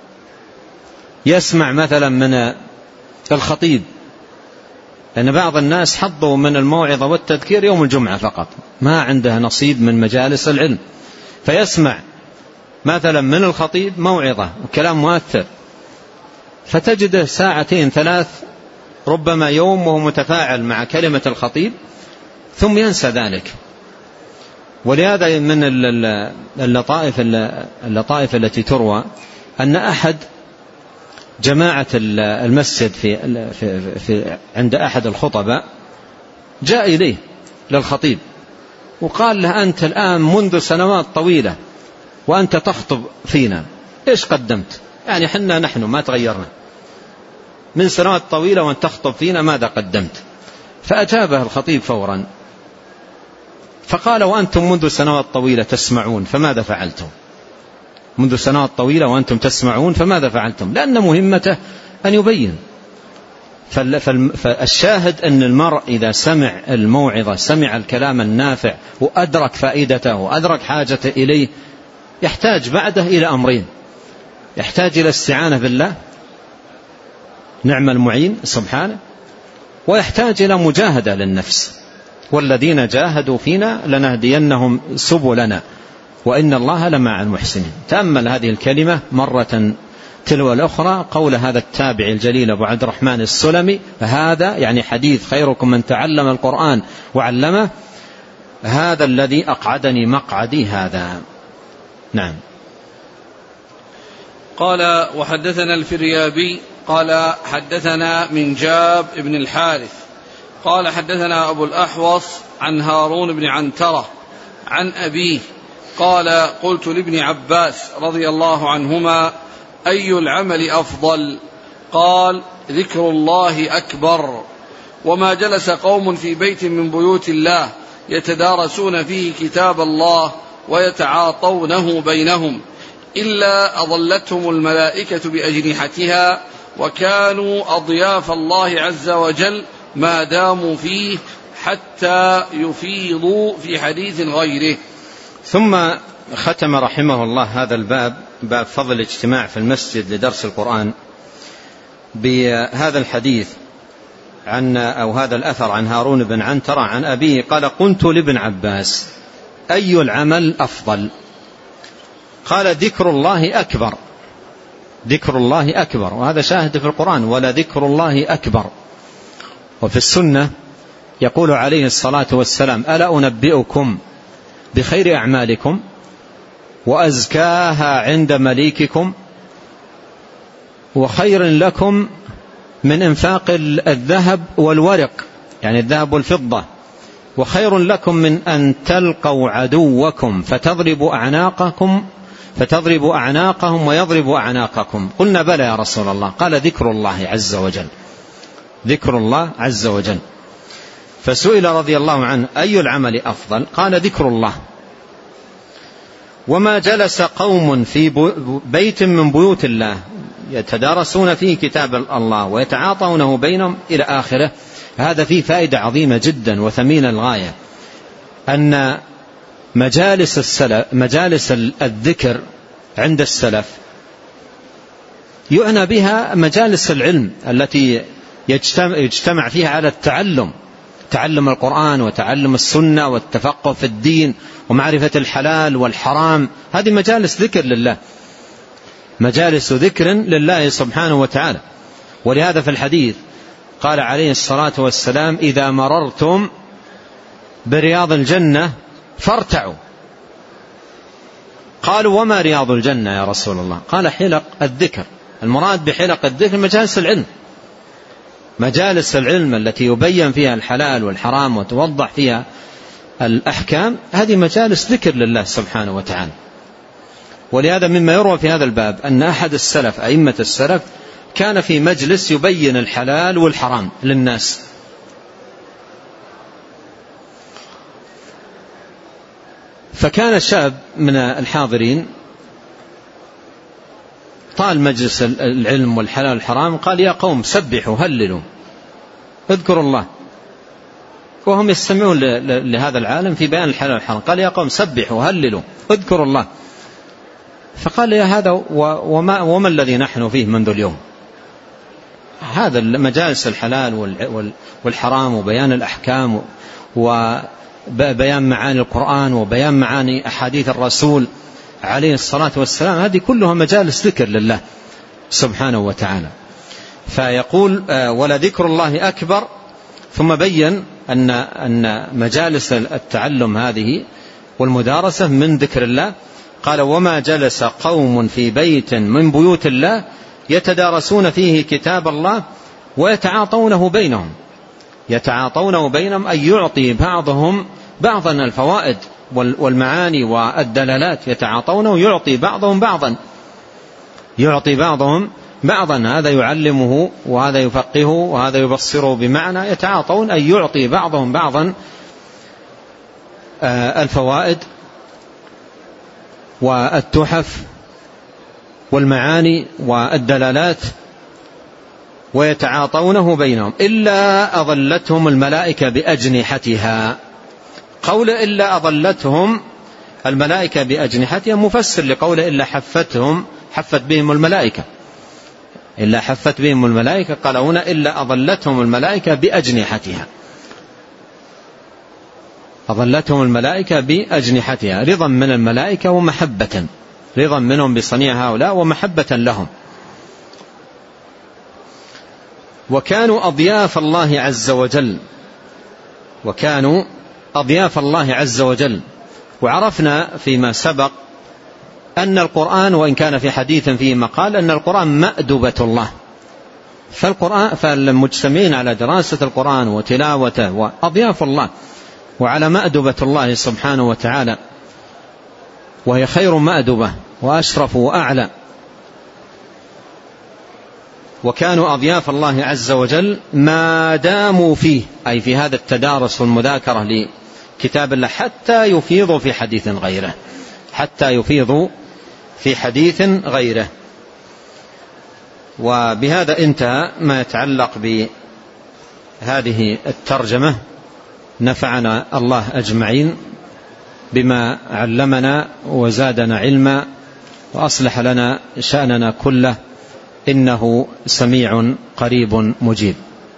يسمع مثلا من الخطيب، لأن بعض الناس حظوا من الموعظة والتذكير يوم الجمعة فقط، ما عنده نصيب من مجالس العلم، فيسمع مثلا من الخطيب موعظة وكلام مؤثر فتجده ساعتين ثلاث ربما يوم وهو متفاعل مع كلمة الخطيب ثم ينسى ذلك. ولهذا من اللطائف اللطائف التي تروى أن أحد جماعة المسجد في في في عند أحد الخطباء جاء إليه للخطيب وقال له: أنت الآن منذ سنوات طويلة وأنت تخطب فينا، إيش قدمت؟ يعني حنا نحن ما تغيرنا من سنوات طويلة وأنت تخطب فينا، ماذا قدمت؟ فأجابه الخطيب فورا فقال: وأنتم منذ سنوات طويلة تسمعون فماذا فعلتم؟ منذ سنوات طويلة وأنتم تسمعون فماذا فعلتم؟ لأن مهمته أن يبين. فالشاهد أن المرء إذا سمع الموعظة، سمع الكلام النافع وأدرك فائدته وأدرك حاجته إليه، يحتاج بعده إلى أمرين: يحتاج إلى استعانة بالله نعم المعين سبحانه، ويحتاج إلى مجاهدة للنفس، والذين جاهدوا فينا لنهدينهم سبلنا وإن الله لمع المحسنين. تأمل هذه الكلمة مرة تلو الأخرى، قول هذا التابع الجليل أبو عبد الرحمن السلمي: هذا يعني حديث خيركم من تعلم القرآن وعلمه، هذا الذي أقعدني مقعدي هذا. نعم. قال: وحدثنا الفريابي قال حدثنا من جاب ابن الحارث قال حدثنا أبو الأحوص عن هارون بن عنترة عن أبيه قال: قلت لابن عباس رضي الله عنهما: أي العمل أفضل؟ قال: ذكر الله أكبر. وما جلس قوم في بيت من بيوت الله يتدارسون فيه كتاب الله ويتعاطونه بينهم إلا أظلتهم الملائكة بأجنحتها، وكانوا أضياف الله عز وجل ما داموا فيه حتى يفيضوا في حديث غيره. ثم ختم رحمه الله هذا الباب، باب فضل الاجتماع في المسجد لدرس القرآن، بهذا الحديث عن أو هذا الأثر عن هارون بن عنترة عن أبيه قال: قلت لابن عباس: أي العمل أفضل؟ قال: ذكر الله أكبر. ذكر الله أكبر، وهذا شاهد في القرآن: ولا ذكر الله أكبر. وفي السنة يقول عليه الصلاة والسلام: ألا أنبئكم بخير أعمالكم وأزكاها عند مليككم وخير لكم من إنفاق الذهب والورق، يعني الذهب والفضة، وخير لكم من أن تلقوا عدوكم فتضربوا أعناقكم فتضربوا أعناقهم ويضربوا أعناقكم. قلنا: بلى يا رسول الله. قال: ذكر الله عز وجل. ذكر الله عز وجل. فسئل رضي الله عنه: أي العمل أفضل؟ قال: ذكر الله. وما جلس قوم في بيت من بيوت الله يتدارسون فيه كتاب الله ويتعاطونه بينهم إلى آخره. هذا فيه فائدة عظيمة جدا وثمينة للغاية، أن مجالس السلف مجالس الذكر عند السلف يعنى بها مجالس العلم التي يجتمع فيها على التعلم، تعلم القرآن وتعلم السنة والتفقه في الدين ومعرفة الحلال والحرام. هذه مجالس ذكر لله، مجالس ذكر لله سبحانه وتعالى. ولهذا في الحديث قال عليه الصلاة والسلام: إذا مررتم برياض الجنة فارتعوا. قالوا: وما رياض الجنة يا رسول الله؟ قال: حلق الذكر. المراد بحلق الذكر مجالس العلم، مجالس العلم التي يبين فيها الحلال والحرام وتوضح فيها الأحكام، هذه مجالس ذكر لله سبحانه وتعالى. ولهذا مما يروى في هذا الباب أن أحد السلف، أئمة السلف، كان في مجلس يبين الحلال والحرام للناس، فكان شاب من الحاضرين طال مجلس العلم والحلال والحرام، قال: يا قوم سبحوا هللوا اذكروا الله، وهم يستمعون لهذا العالم في بيان الحلال والحرام. قال: يا قوم سبحوا هللوا اذكروا الله. فقال: يا هذا وما, وما الذي نحن فيه منذ اليوم؟ هذا مجالس الحلال والحرام وبيان الأحكام وبيان معاني القرآن وبيان معاني أحاديث الرسول عليه الصلاة والسلام، هذه كلها مجالس ذكر لله سبحانه وتعالى. فيقول ولذكر الله أكبر، ثم بين أن أن مجالس التعلم هذه والمدارسة من ذكر الله. قال وما جلس قوم في بيت من بيوت الله يتدارسون فيه كتاب الله ويتعاطونه بينهم، يتعاطونه بينهم أي يعطي بعضهم بعضا الفوائد والمعاني والدلالات، يتعاطونه يعطي بعضهم بعضا، يعطي بعضهم بعضا، هذا يعلمه وهذا يفقهه وهذا يبصره بمعنى، يتعاطون أي يعطي بعضهم بعضا الفوائد والتحف والمعاني والدلالات ويتعاطونه بينهم إلا أظلتهم الملائكة بأجنحتها. قول إلا أظلتهم الملائكة بأجنحتها مفسر لقول إلا حفتهم حفت بهم الملائكة، إلا حفت بهم الملائكة، قال هنا إلا أظلتهم الملائكة بأجنحتها، أظلتهم الملائكة بأجنحتها، رضا من الملائكة ومحبة، رضا منهم بصنيع هؤلاء ومحبة لهم. وكانوا أضياف الله عز وجل، وكانوا أضياف الله عز وجل. وعرفنا فيما سبق أن القرآن وإن كان في حديث فيه مقال أن القرآن مأدبة الله، فالقرآن فالمجتمعين على دراسة القرآن وتلاوته وأضياف الله وعلى مأدبة الله سبحانه وتعالى، وهي خير مأدبة وأشرف وأعلى. وكانوا أضياف الله عز وجل ما داموا فيه، أي في هذا التدارس والمذاكرة لكتاب الله، حتى يفيضوا في حديث غيره، حتى يفيضوا في حديث غيره. وبهذا انتهى ما يتعلق بهذه الترجمة. نفعنا الله أجمعين بما علمنا وزادنا علما وأصلح لنا شأننا كله، إنه سميع قريب مجيب.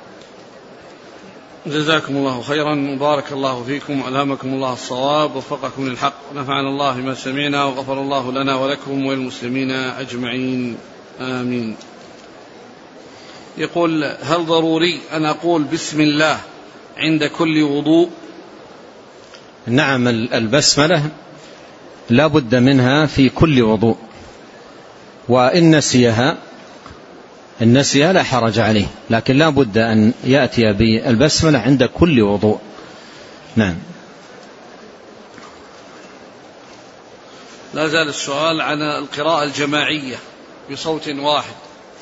جزاكم الله خيرا، مبارك الله فيكم، ألهمكم الله الصواب، وفقكم للحق، نفعنا الله بما سمعنا، وغفر الله لنا ولكم وللمسلمين أجمعين، آمين. يقول هل ضروري أن أقول بسم الله عند كل وضوء؟ نعم، البسملة لا بد منها في كل وضوء، وإن نسيها إن نسيها لا حرج عليه، لكن لا بد أن يأتي بالبسملة عند كل وضوء. نعم. لا زال السؤال عن القراءة الجماعية بصوت واحد.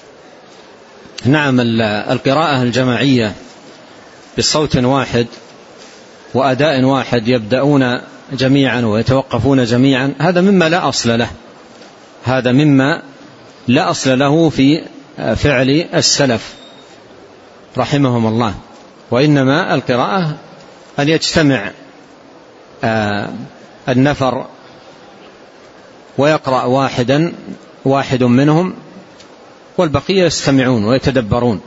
نعم، القراءة الجماعية بصوت واحد وأداء واحد، يبدأون جميعا ويتوقفون جميعا، هذا مما لا أصل له، هذا مما لا أصل له في فعل السلف رحمهم الله. وإنما القراءة أن يجتمع النفر ويقرأ واحدا واحد منهم والبقية يستمعون ويتدبرون،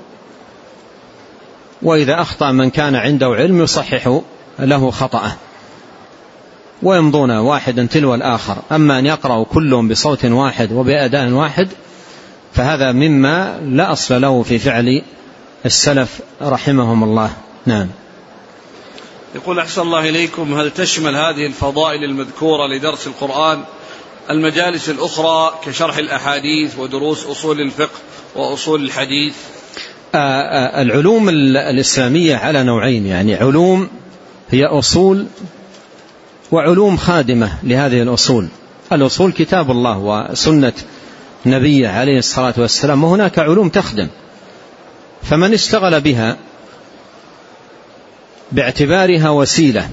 وإذا أخطأ من كان عنده علم يصحح له خطأه ويمضون واحدا تلو الآخر. أما أن يقرأ كلهم بصوت واحد وبأداء واحد فهذا مما لا أصل له في فعل السلف رحمهم الله. نعم. يقول أحسن الله إليكم، هل تشمل هذه الفضائل المذكورة لدرس القرآن المجالس الأخرى كشرح الأحاديث ودروس أصول الفقه وأصول الحديث؟ العلوم الإسلامية على نوعين، يعني علوم هي أصول وعلوم خادمة لهذه الأصول. الأصول كتاب الله وسنة نبيه عليه الصلاة والسلام، وهناك علوم تخدم، فمن اشتغل بها باعتبارها وسيلة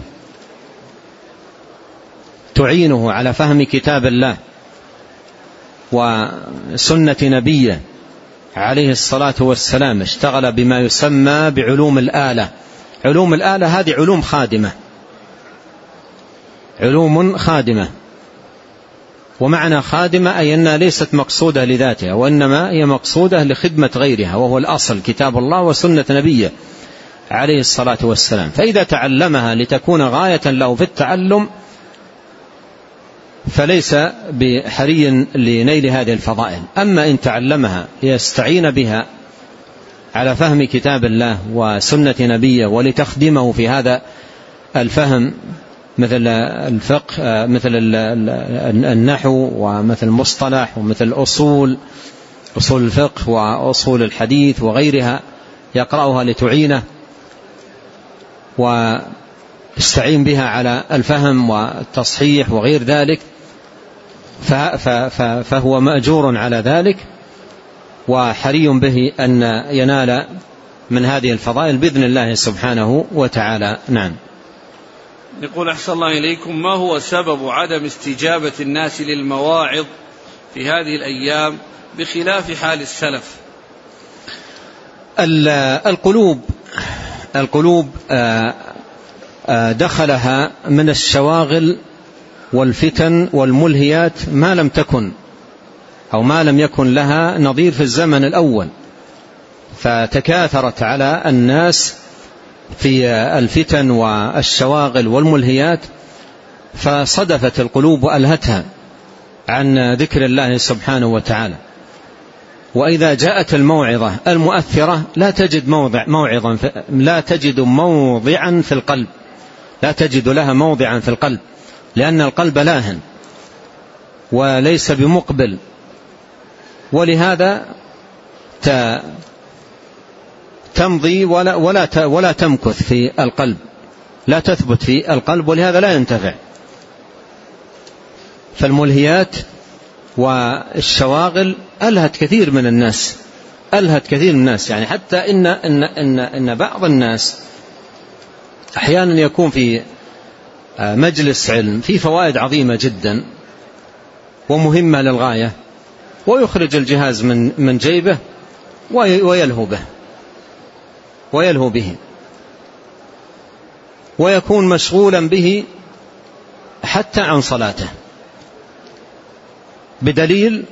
تعينه على فهم كتاب الله وسنة نبيه عليه الصلاة والسلام، اشتغل بما يسمى بعلوم الآلة. علوم الآلة هذه علوم خادمة، علوم خادمة، ومعنى خادمة أي أنها ليست مقصودة لذاتها، وإنما هي مقصودة لخدمة غيرها، وهو الأصل كتاب الله وسنة نبيه عليه الصلاة والسلام. فإذا تعلمها لتكون غاية له في التعلم فليس بحري لنيل هذه الفضائل. أما إن تعلمها ليستعين بها على فهم كتاب الله وسنة نبيه ولتخدمه في هذا الفهم، مثل الفقه، مثل النحو، ومثل المصطلح، ومثل أصول أصول الفقه وأصول الحديث وغيرها، يقرأها لتعينه واستعين بها على الفهم والتصحيح وغير ذلك، فهو مأجور على ذلك وحري به أن ينال من هذه الفضائل بإذن الله سبحانه وتعالى. نعم. يقول أحسن الله إليكم، ما هو سبب عدم استجابة الناس للمواعظ في هذه الأيام بخلاف حال السلف؟ القلوب القلوب دخلها من الشواغل والفتن والملهيات ما لم تكن أو ما لم يكن لها نظير في الزمن الأول، فتكاثرت على الناس في الفتن والشواغل والملهيات، فصدفت القلوب وألهتها عن ذكر الله سبحانه وتعالى. وإذا جاءت الموعظة المؤثرة لا تجد موضع موعظا لا تجد موضعا في القلب لا تجد لها موضعا في القلب، لأن القلب لاهن وليس بمقبل، ولهذا تمضي ولا, ولا, ولا تمكث في القلب، لا تثبت في القلب، ولهذا لا ينتفع. فالملهيات والشواغل ألهت كثير من الناس ألهت كثير من الناس يعني حتى إن, إن, إن, إن بعض الناس أحيانا يكون في مجلس علم في فوائد عظيمة جدا ومهمة للغاية، ويخرج الجهاز من من جيبه ويلهو به ويلهو به ويكون مشغولا به حتى عن صلاته، بدليل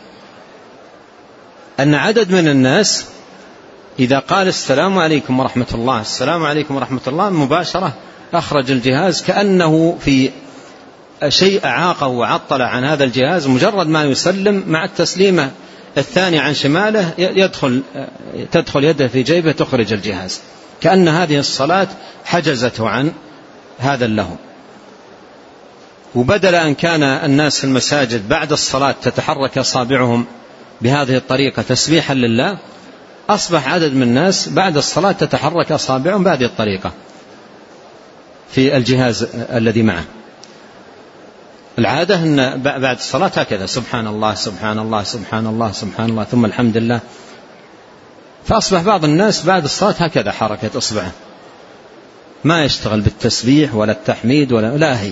أن عدد من الناس إذا قال السلام عليكم ورحمة الله السلام عليكم ورحمة الله مباشرة أخرج الجهاز كأنه في شيء أعاقه وعطل عن هذا الجهاز، مجرد ما يسلم مع التسليمة الثاني عن شماله يدخل تدخل يده في جيبه تخرج الجهاز، كأن هذه الصلاة حجزته عن هذا اللهو. وبدل أن كان الناس في المساجد بعد الصلاة تتحرك أصابعهم بهذه الطريقة تسبيحا لله، أصبح عدد من الناس بعد الصلاة تتحرك أصابعهم بهذه الطريقة في الجهاز الذي معه. العادة أن بعد الصلاة هكذا سبحان الله سبحان الله سبحان الله سبحان الله ثم الحمد لله، فأصبح بعض الناس بعد الصلاة هكذا حركة أصبعه، ما يشتغل بالتسبيح ولا التحميد ولا لاهي،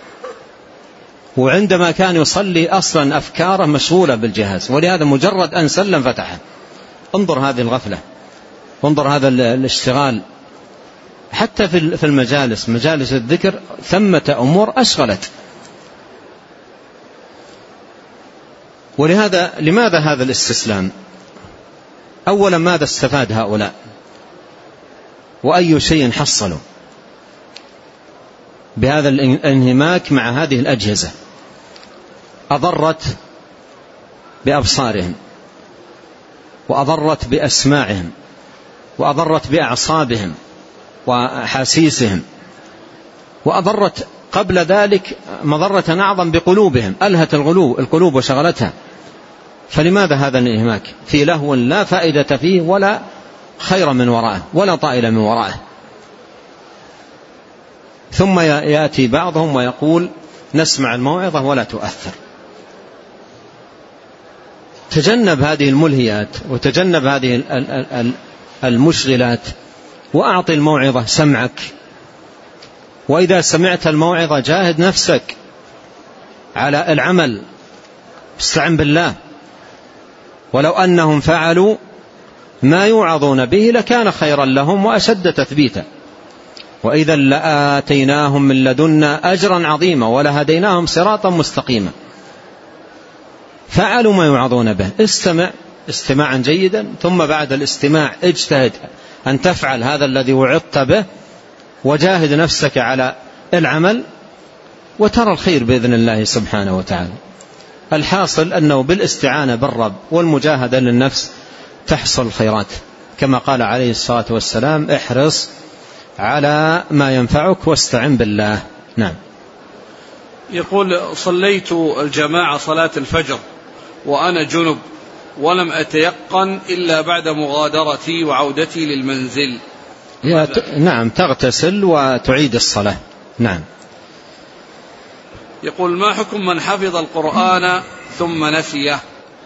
وعندما كان يصلي أصلا أفكاره مشغولة بالجهاز، ولهذا مجرد أن سلم فتحه. انظر هذه الغفلة، انظر هذا الاشتغال. حتى في المجالس مجالس الذكر ثمة أمور أشغلت. ولهذا لماذا هذا الاستسلام؟ أولا ماذا استفاد هؤلاء وأي شيء حصلوا بهذا الانهماك مع هذه الأجهزة؟ أضرت بأبصارهم، وأضرت بأسماعهم، وأضرت بأعصابهم وأحاسيسهم، وأضرت قبل ذلك مضرة أعظم بقلوبهم، ألهت القلوب وشغلتها. فلماذا هذا الانهماك في لهو لا فائدة فيه ولا خير من وراءه ولا طائل من وراءه؟ ثم يأتي بعضهم ويقول نسمع الموعظة ولا تؤثر. تجنب هذه الملهيات وتجنب هذه المشغلات، وأعطي الموعظة سمعك، وإذا سمعت الموعظة جاهد نفسك على العمل، استعن بالله. ولو أنهم فعلوا ما يوعظون به لكان خيرا لهم وأشد تثبيتا، وإذا لآتيناهم من لدنا أجرا عظيما ولهديناهم صراطا مستقيما. فعلوا ما يوعظون به، استمع استماعا جيدا، ثم بعد الاستماع اجتهد أن تفعل هذا الذي وعظت به، وجاهد نفسك على العمل، وترى الخير بإذن الله سبحانه وتعالى. الحاصل أنه بالاستعانة بالرب والمجاهدة للنفس تحصل الخيرات كما قال عليه الصلاة والسلام: احرص على ما ينفعك واستعن بالله. نعم. يقول: صليت الجماعة صلاة الفجر وأنا جنب ولم أتيقن إلا بعد مغادرتي وعودتي للمنزل. نعم، تغتسل وتعيد الصلاة. نعم. يقول: ما حكم من حفظ القرآن ثم نسيه؟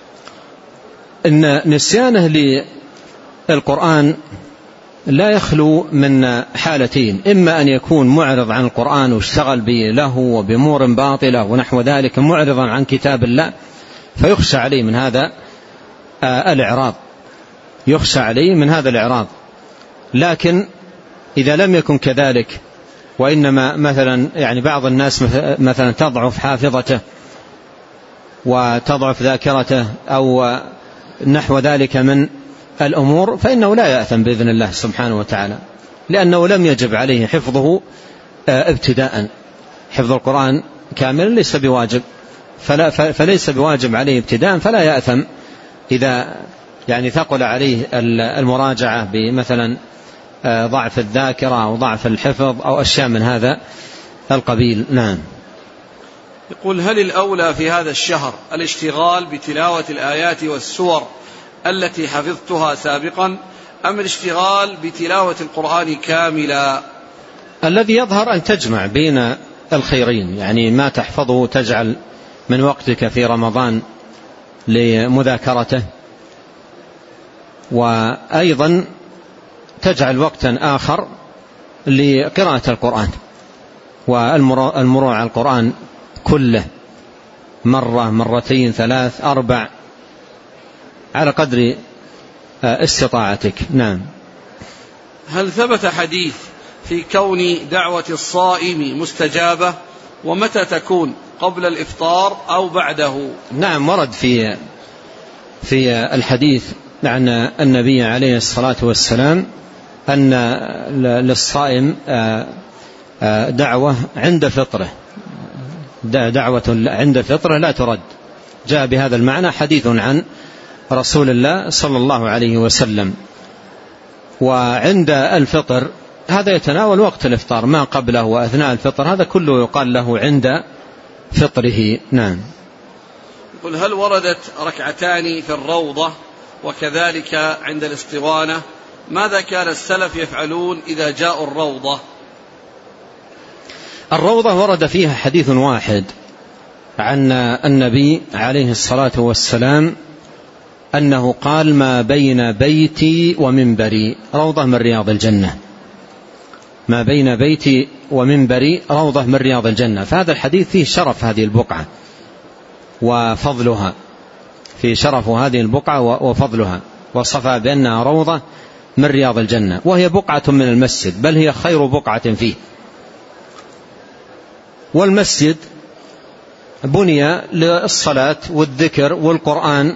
إن نسيانه للقرآن لا يخلو من حالتين: إما أن يكون معرض عن القرآن واشتغل به له وبأمور باطلة ونحو ذلك، معرضا عن كتاب الله، فيخشى عليه من هذا الإعراض، يخشى عليه من هذا الإعراض. لكن إذا لم يكن كذلك، وإنما مثلا يعني بعض الناس مثلا تضعف حافظته وتضعف ذاكرته أو نحو ذلك من الأمور، فإنه لا يأثم بإذن الله سبحانه وتعالى، لأنه لم يجب عليه حفظه ابتداء. حفظ القرآن كامل ليس بواجب، فلا فليس بواجب عليه ابتداء، فلا يأثم إذا يعني ثقل عليه المراجعة بمثلا ضعف الذاكرة أو ضعف الحفظ أو أشياء من هذا القبيل. نعم. يقول: هل الأولى في هذا الشهر الاشتغال بتلاوة الآيات والسور التي حفظتها سابقا أم الاشتغال بتلاوة القرآن كاملا؟ الذي يظهر أن تجمع بين الخيرين، يعني ما تحفظه تجعل من وقتك في رمضان لمذاكرته، وأيضا تجعل وقتا آخر لقراءة القرآن والمروع على القرآن كله مرة مرتين ثلاث أربع على قدر استطاعتك. نعم. هل ثبت حديث في كون دعوة الصائم مستجابة؟ ومتى تكون، قبل الإفطار أو بعده؟ نعم، ورد في في الحديث عن النبي عليه الصلاة والسلام أن للصائم دعوة عند فطره، دعوة عند فطره لا ترد. جاء بهذا المعنى حديث عن رسول الله صلى الله عليه وسلم. وعند الفطر هذا يتناول وقت الإفطار، ما قبله وأثناء الفطر هذا كله يقال له عند فطره. نعم. يقول: هل وردت ركعتان في الروضة وكذلك عند الاسطوانة؟ ماذا كان السلف يفعلون إذا جاءوا الروضة؟ الروضة ورد فيها حديث واحد عن النبي عليه الصلاة والسلام أنه قال: ما بين بيتي ومنبري روضة من رياض الجنة. ما بين بيتي ومنبري روضة من رياض الجنة. فهذا الحديث فيه شرف هذه البقعة وفضلها، في شرف هذه البقعة وفضلها، وصفها بأنها روضة من رياض الجنة، وهي بقعة من المسجد، بل هي خير بقعة فيه. والمسجد بني للصلاة والذكر والقرآن،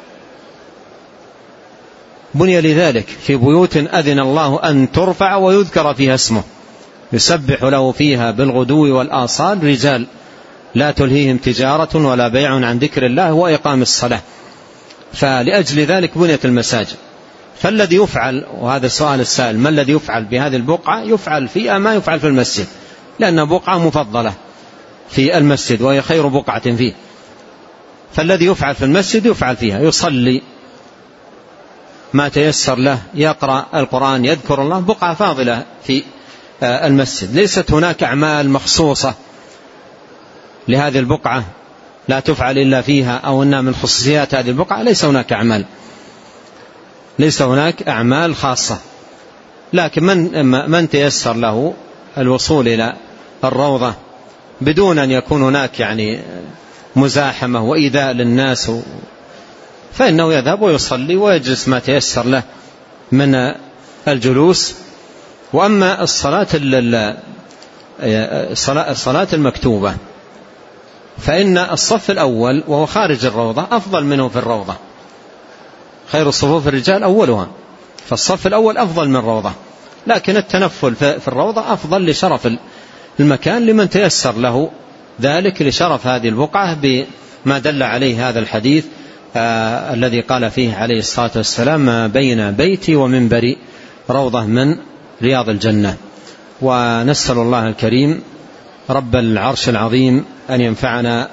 بني لذلك. في بيوت أذن الله أن ترفع ويذكر فيها اسمه يسبح له فيها بالغدو والآصال رجال لا تلهيهم تجارة ولا بيع عن ذكر الله وإقام الصلاة. فلأجل ذلك بنيت المساجد. فالذي يفعل، وهذا السؤال السائل، ما الذي يفعل بهذه البقعة؟ يفعل فيها ما يفعل في المسجد، لأنها بقعة مفضلة في المسجد وهي خير بقعة فيه. فالذي يفعل في المسجد يفعل فيها، يصلي ما تيسر له، يقرأ القرآن، يذكر الله، بقعة فاضلة في المسجد. ليست هناك أعمال مخصوصة لهذه البقعة لا تفعل إلا فيها، أو أنها من خصوصيات هذه البقعة. ليس هناك أعمال، ليس هناك أعمال خاصة. لكن من, من تيسر له الوصول إلى الروضة بدون أن يكون هناك يعني مزاحمة وإيذاء للناس، فإنه يذهب ويصلي ويجلس ما تيسر له من الجلوس. وأما الصلاة الصلاة المكتوبة فإن الصف الأول وهو خارج الروضة أفضل منه في الروضة. خير الصفوف الرجال أولها، فالصف الأول أفضل من الروضة. لكن التنفل في الروضة أفضل لشرف المكان لمن تيسر له ذلك، لشرف هذه البقعة بما دل عليه هذا الحديث آه الذي قال فيه عليه الصلاة والسلام: ما بين بيتي ومنبري روضة من رياض الجنة. ونسأل الله الكريم رب العرش العظيم أن ينفعنا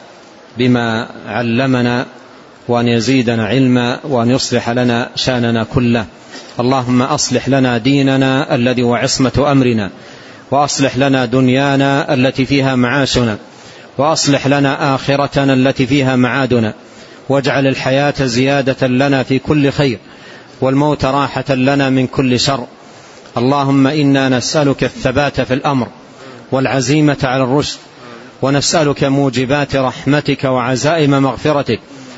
بما علمنا، وأن يزيدنا علما، وأن يصلح لنا شأننا كله. اللهم أصلح لنا ديننا الذي هو عصمة أمرنا، وأصلح لنا دنيانا التي فيها معاشنا، وأصلح لنا آخرتنا التي فيها معادنا، واجعل الحياة زيادة لنا في كل خير، والموت راحة لنا من كل شر. اللهم إنا نسألك الثبات في الأمر والعزيمة على الرشد، ونسألك موجبات رحمتك وعزائم مغفرتك،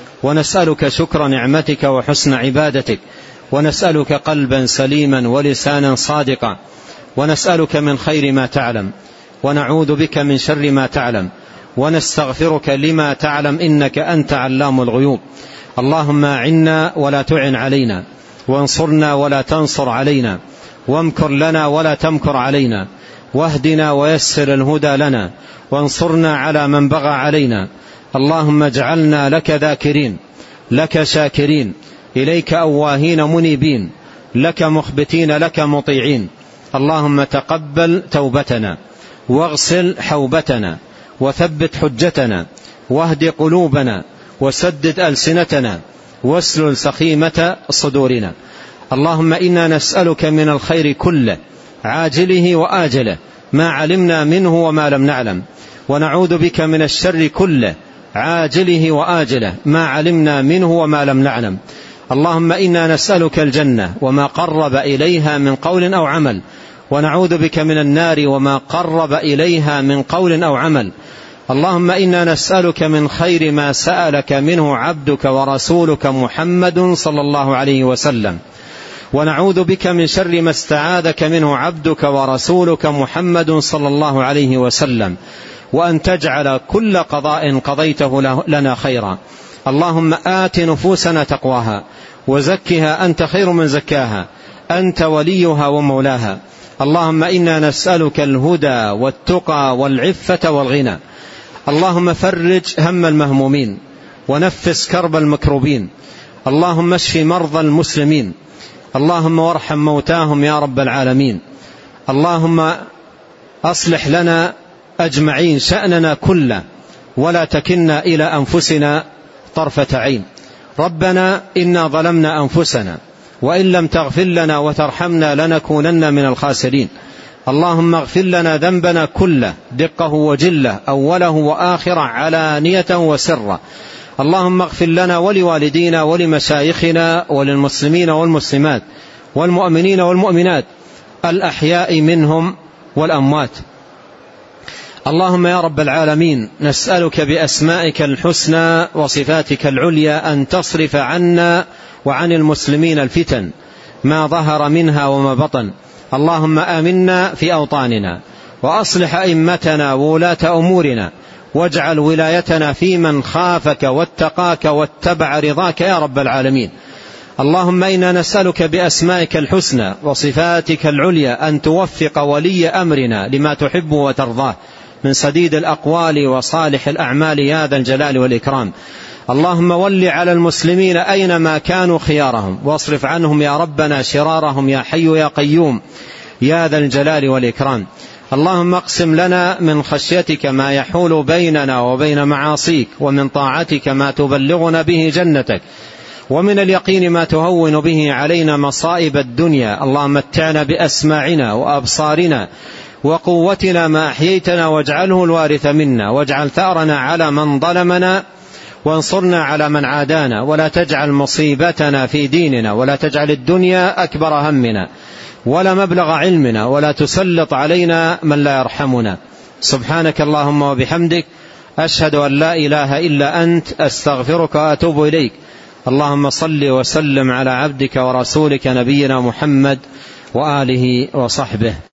ونسألك شكر نعمتك وحسن عبادتك، ونسألك قلبا سليما ولسانا صادقا، ونسألك من خير ما تعلم، ونعوذ بك من شر ما تعلم، ونستغفرك لما تعلم إنك أنت علام الغيوب. اللهم أعنا ولا تعن علينا، وانصرنا ولا تنصر علينا، وامكر لنا ولا تمكر علينا، واهدنا ويسر الهدى لنا، وانصرنا على من بغى علينا. اللهم اجعلنا لك ذاكرين، لك شاكرين، إليك أواهين منيبين، لك مخبتين، لك مطيعين. اللهم تقبل توبتنا، واغسل حوبتنا، وثبت حجتنا، واهد قلوبنا، وسدد ألسنتنا، واسلل سخيمة صدورنا. اللهم إنا نسألك من الخير كله عاجله وآجله ما علمنا منه وما لم نعلم، ونعوذ بك من الشر كله عاجله وآجله ما علمنا منه وما لم نعلم. اللهم إنا نسألك الجنة وما قرب إليها من قول أو عمل، ونعوذ بك من النار وما قرب إليها من قول أو عمل. اللهم إنا نسألك من خير ما سألك منه عبدك ورسولك محمد صلى الله عليه وسلم، ونعوذ بك من شر ما استعاذك منه عبدك ورسولك محمد صلى الله عليه وسلم، وأن تجعل كل قضاء قضيته لنا خيرا. اللهم آت نفوسنا تقواها، وزكها أنت خير من زكاها، أنت وليها ومولاها. اللهم إنا نسألك الهدى والتقى والعفة والغنى. اللهم فرج هم المهمومين، ونفس كرب المكروبين. اللهم اشف مرضى المسلمين، اللهم وارحم موتاهم يا رب العالمين. اللهم أصلح لنا أجمعين شأننا كله، ولا تكلنا إلى أنفسنا طرفة عين. ربنا إنا ظلمنا أنفسنا، وإن لم تغفر لنا وترحمنا لنكونن من الخاسرين. اللهم اغفر لنا ذنبنا كله دقه وجله، أوله وآخره، علانية وسره. اللهم اغفر لنا ولوالدينا ولمشايخنا وللمسلمين والمسلمات والمؤمنين والمؤمنات الأحياء منهم والأموات. اللهم يا رب العالمين نسألك بأسمائك الحسنى وصفاتك العليا أن تصرف عنا وعن المسلمين الفتن ما ظهر منها وما بطن. اللهم آمنا في أوطاننا، وأصلح أئمتنا وولاة أمورنا، واجعل ولايتنا في من خافك واتقاك واتبع رضاك يا رب العالمين. اللهم إنا نسألك بأسمائك الحسنى وصفاتك العليا أن توفق ولي أمرنا لما تحب وترضاه من سديد الأقوال وصالح الأعمال يا ذا الجلال والإكرام. اللهم ول على المسلمين أينما كانوا خيارهم، واصرف عنهم يا ربنا شرارهم يا حي يا قيوم يا ذا الجلال والإكرام. اللهم اقسم لنا من خشيتك ما يحول بيننا وبين معاصيك، ومن طاعتك ما تبلغنا به جنتك، ومن اليقين ما تهون به علينا مصائب الدنيا. اللهم متعنا بأسماعنا وأبصارنا وقوتنا ما أحييتنا، واجعله الوارث منا، واجعل ثأرنا على من ظلمنا، وانصرنا على من عادانا، ولا تجعل مصيبتنا في ديننا، ولا تجعل الدنيا أكبر همنا ولا مبلغ علمنا، ولا تسلط علينا من لا يرحمنا. سبحانك اللهم وبحمدك، أشهد أن لا إله إلا أنت، أستغفرك وأتوب إليك. اللهم صل وسلم على عبدك ورسولك نبينا محمد وآله وصحبه.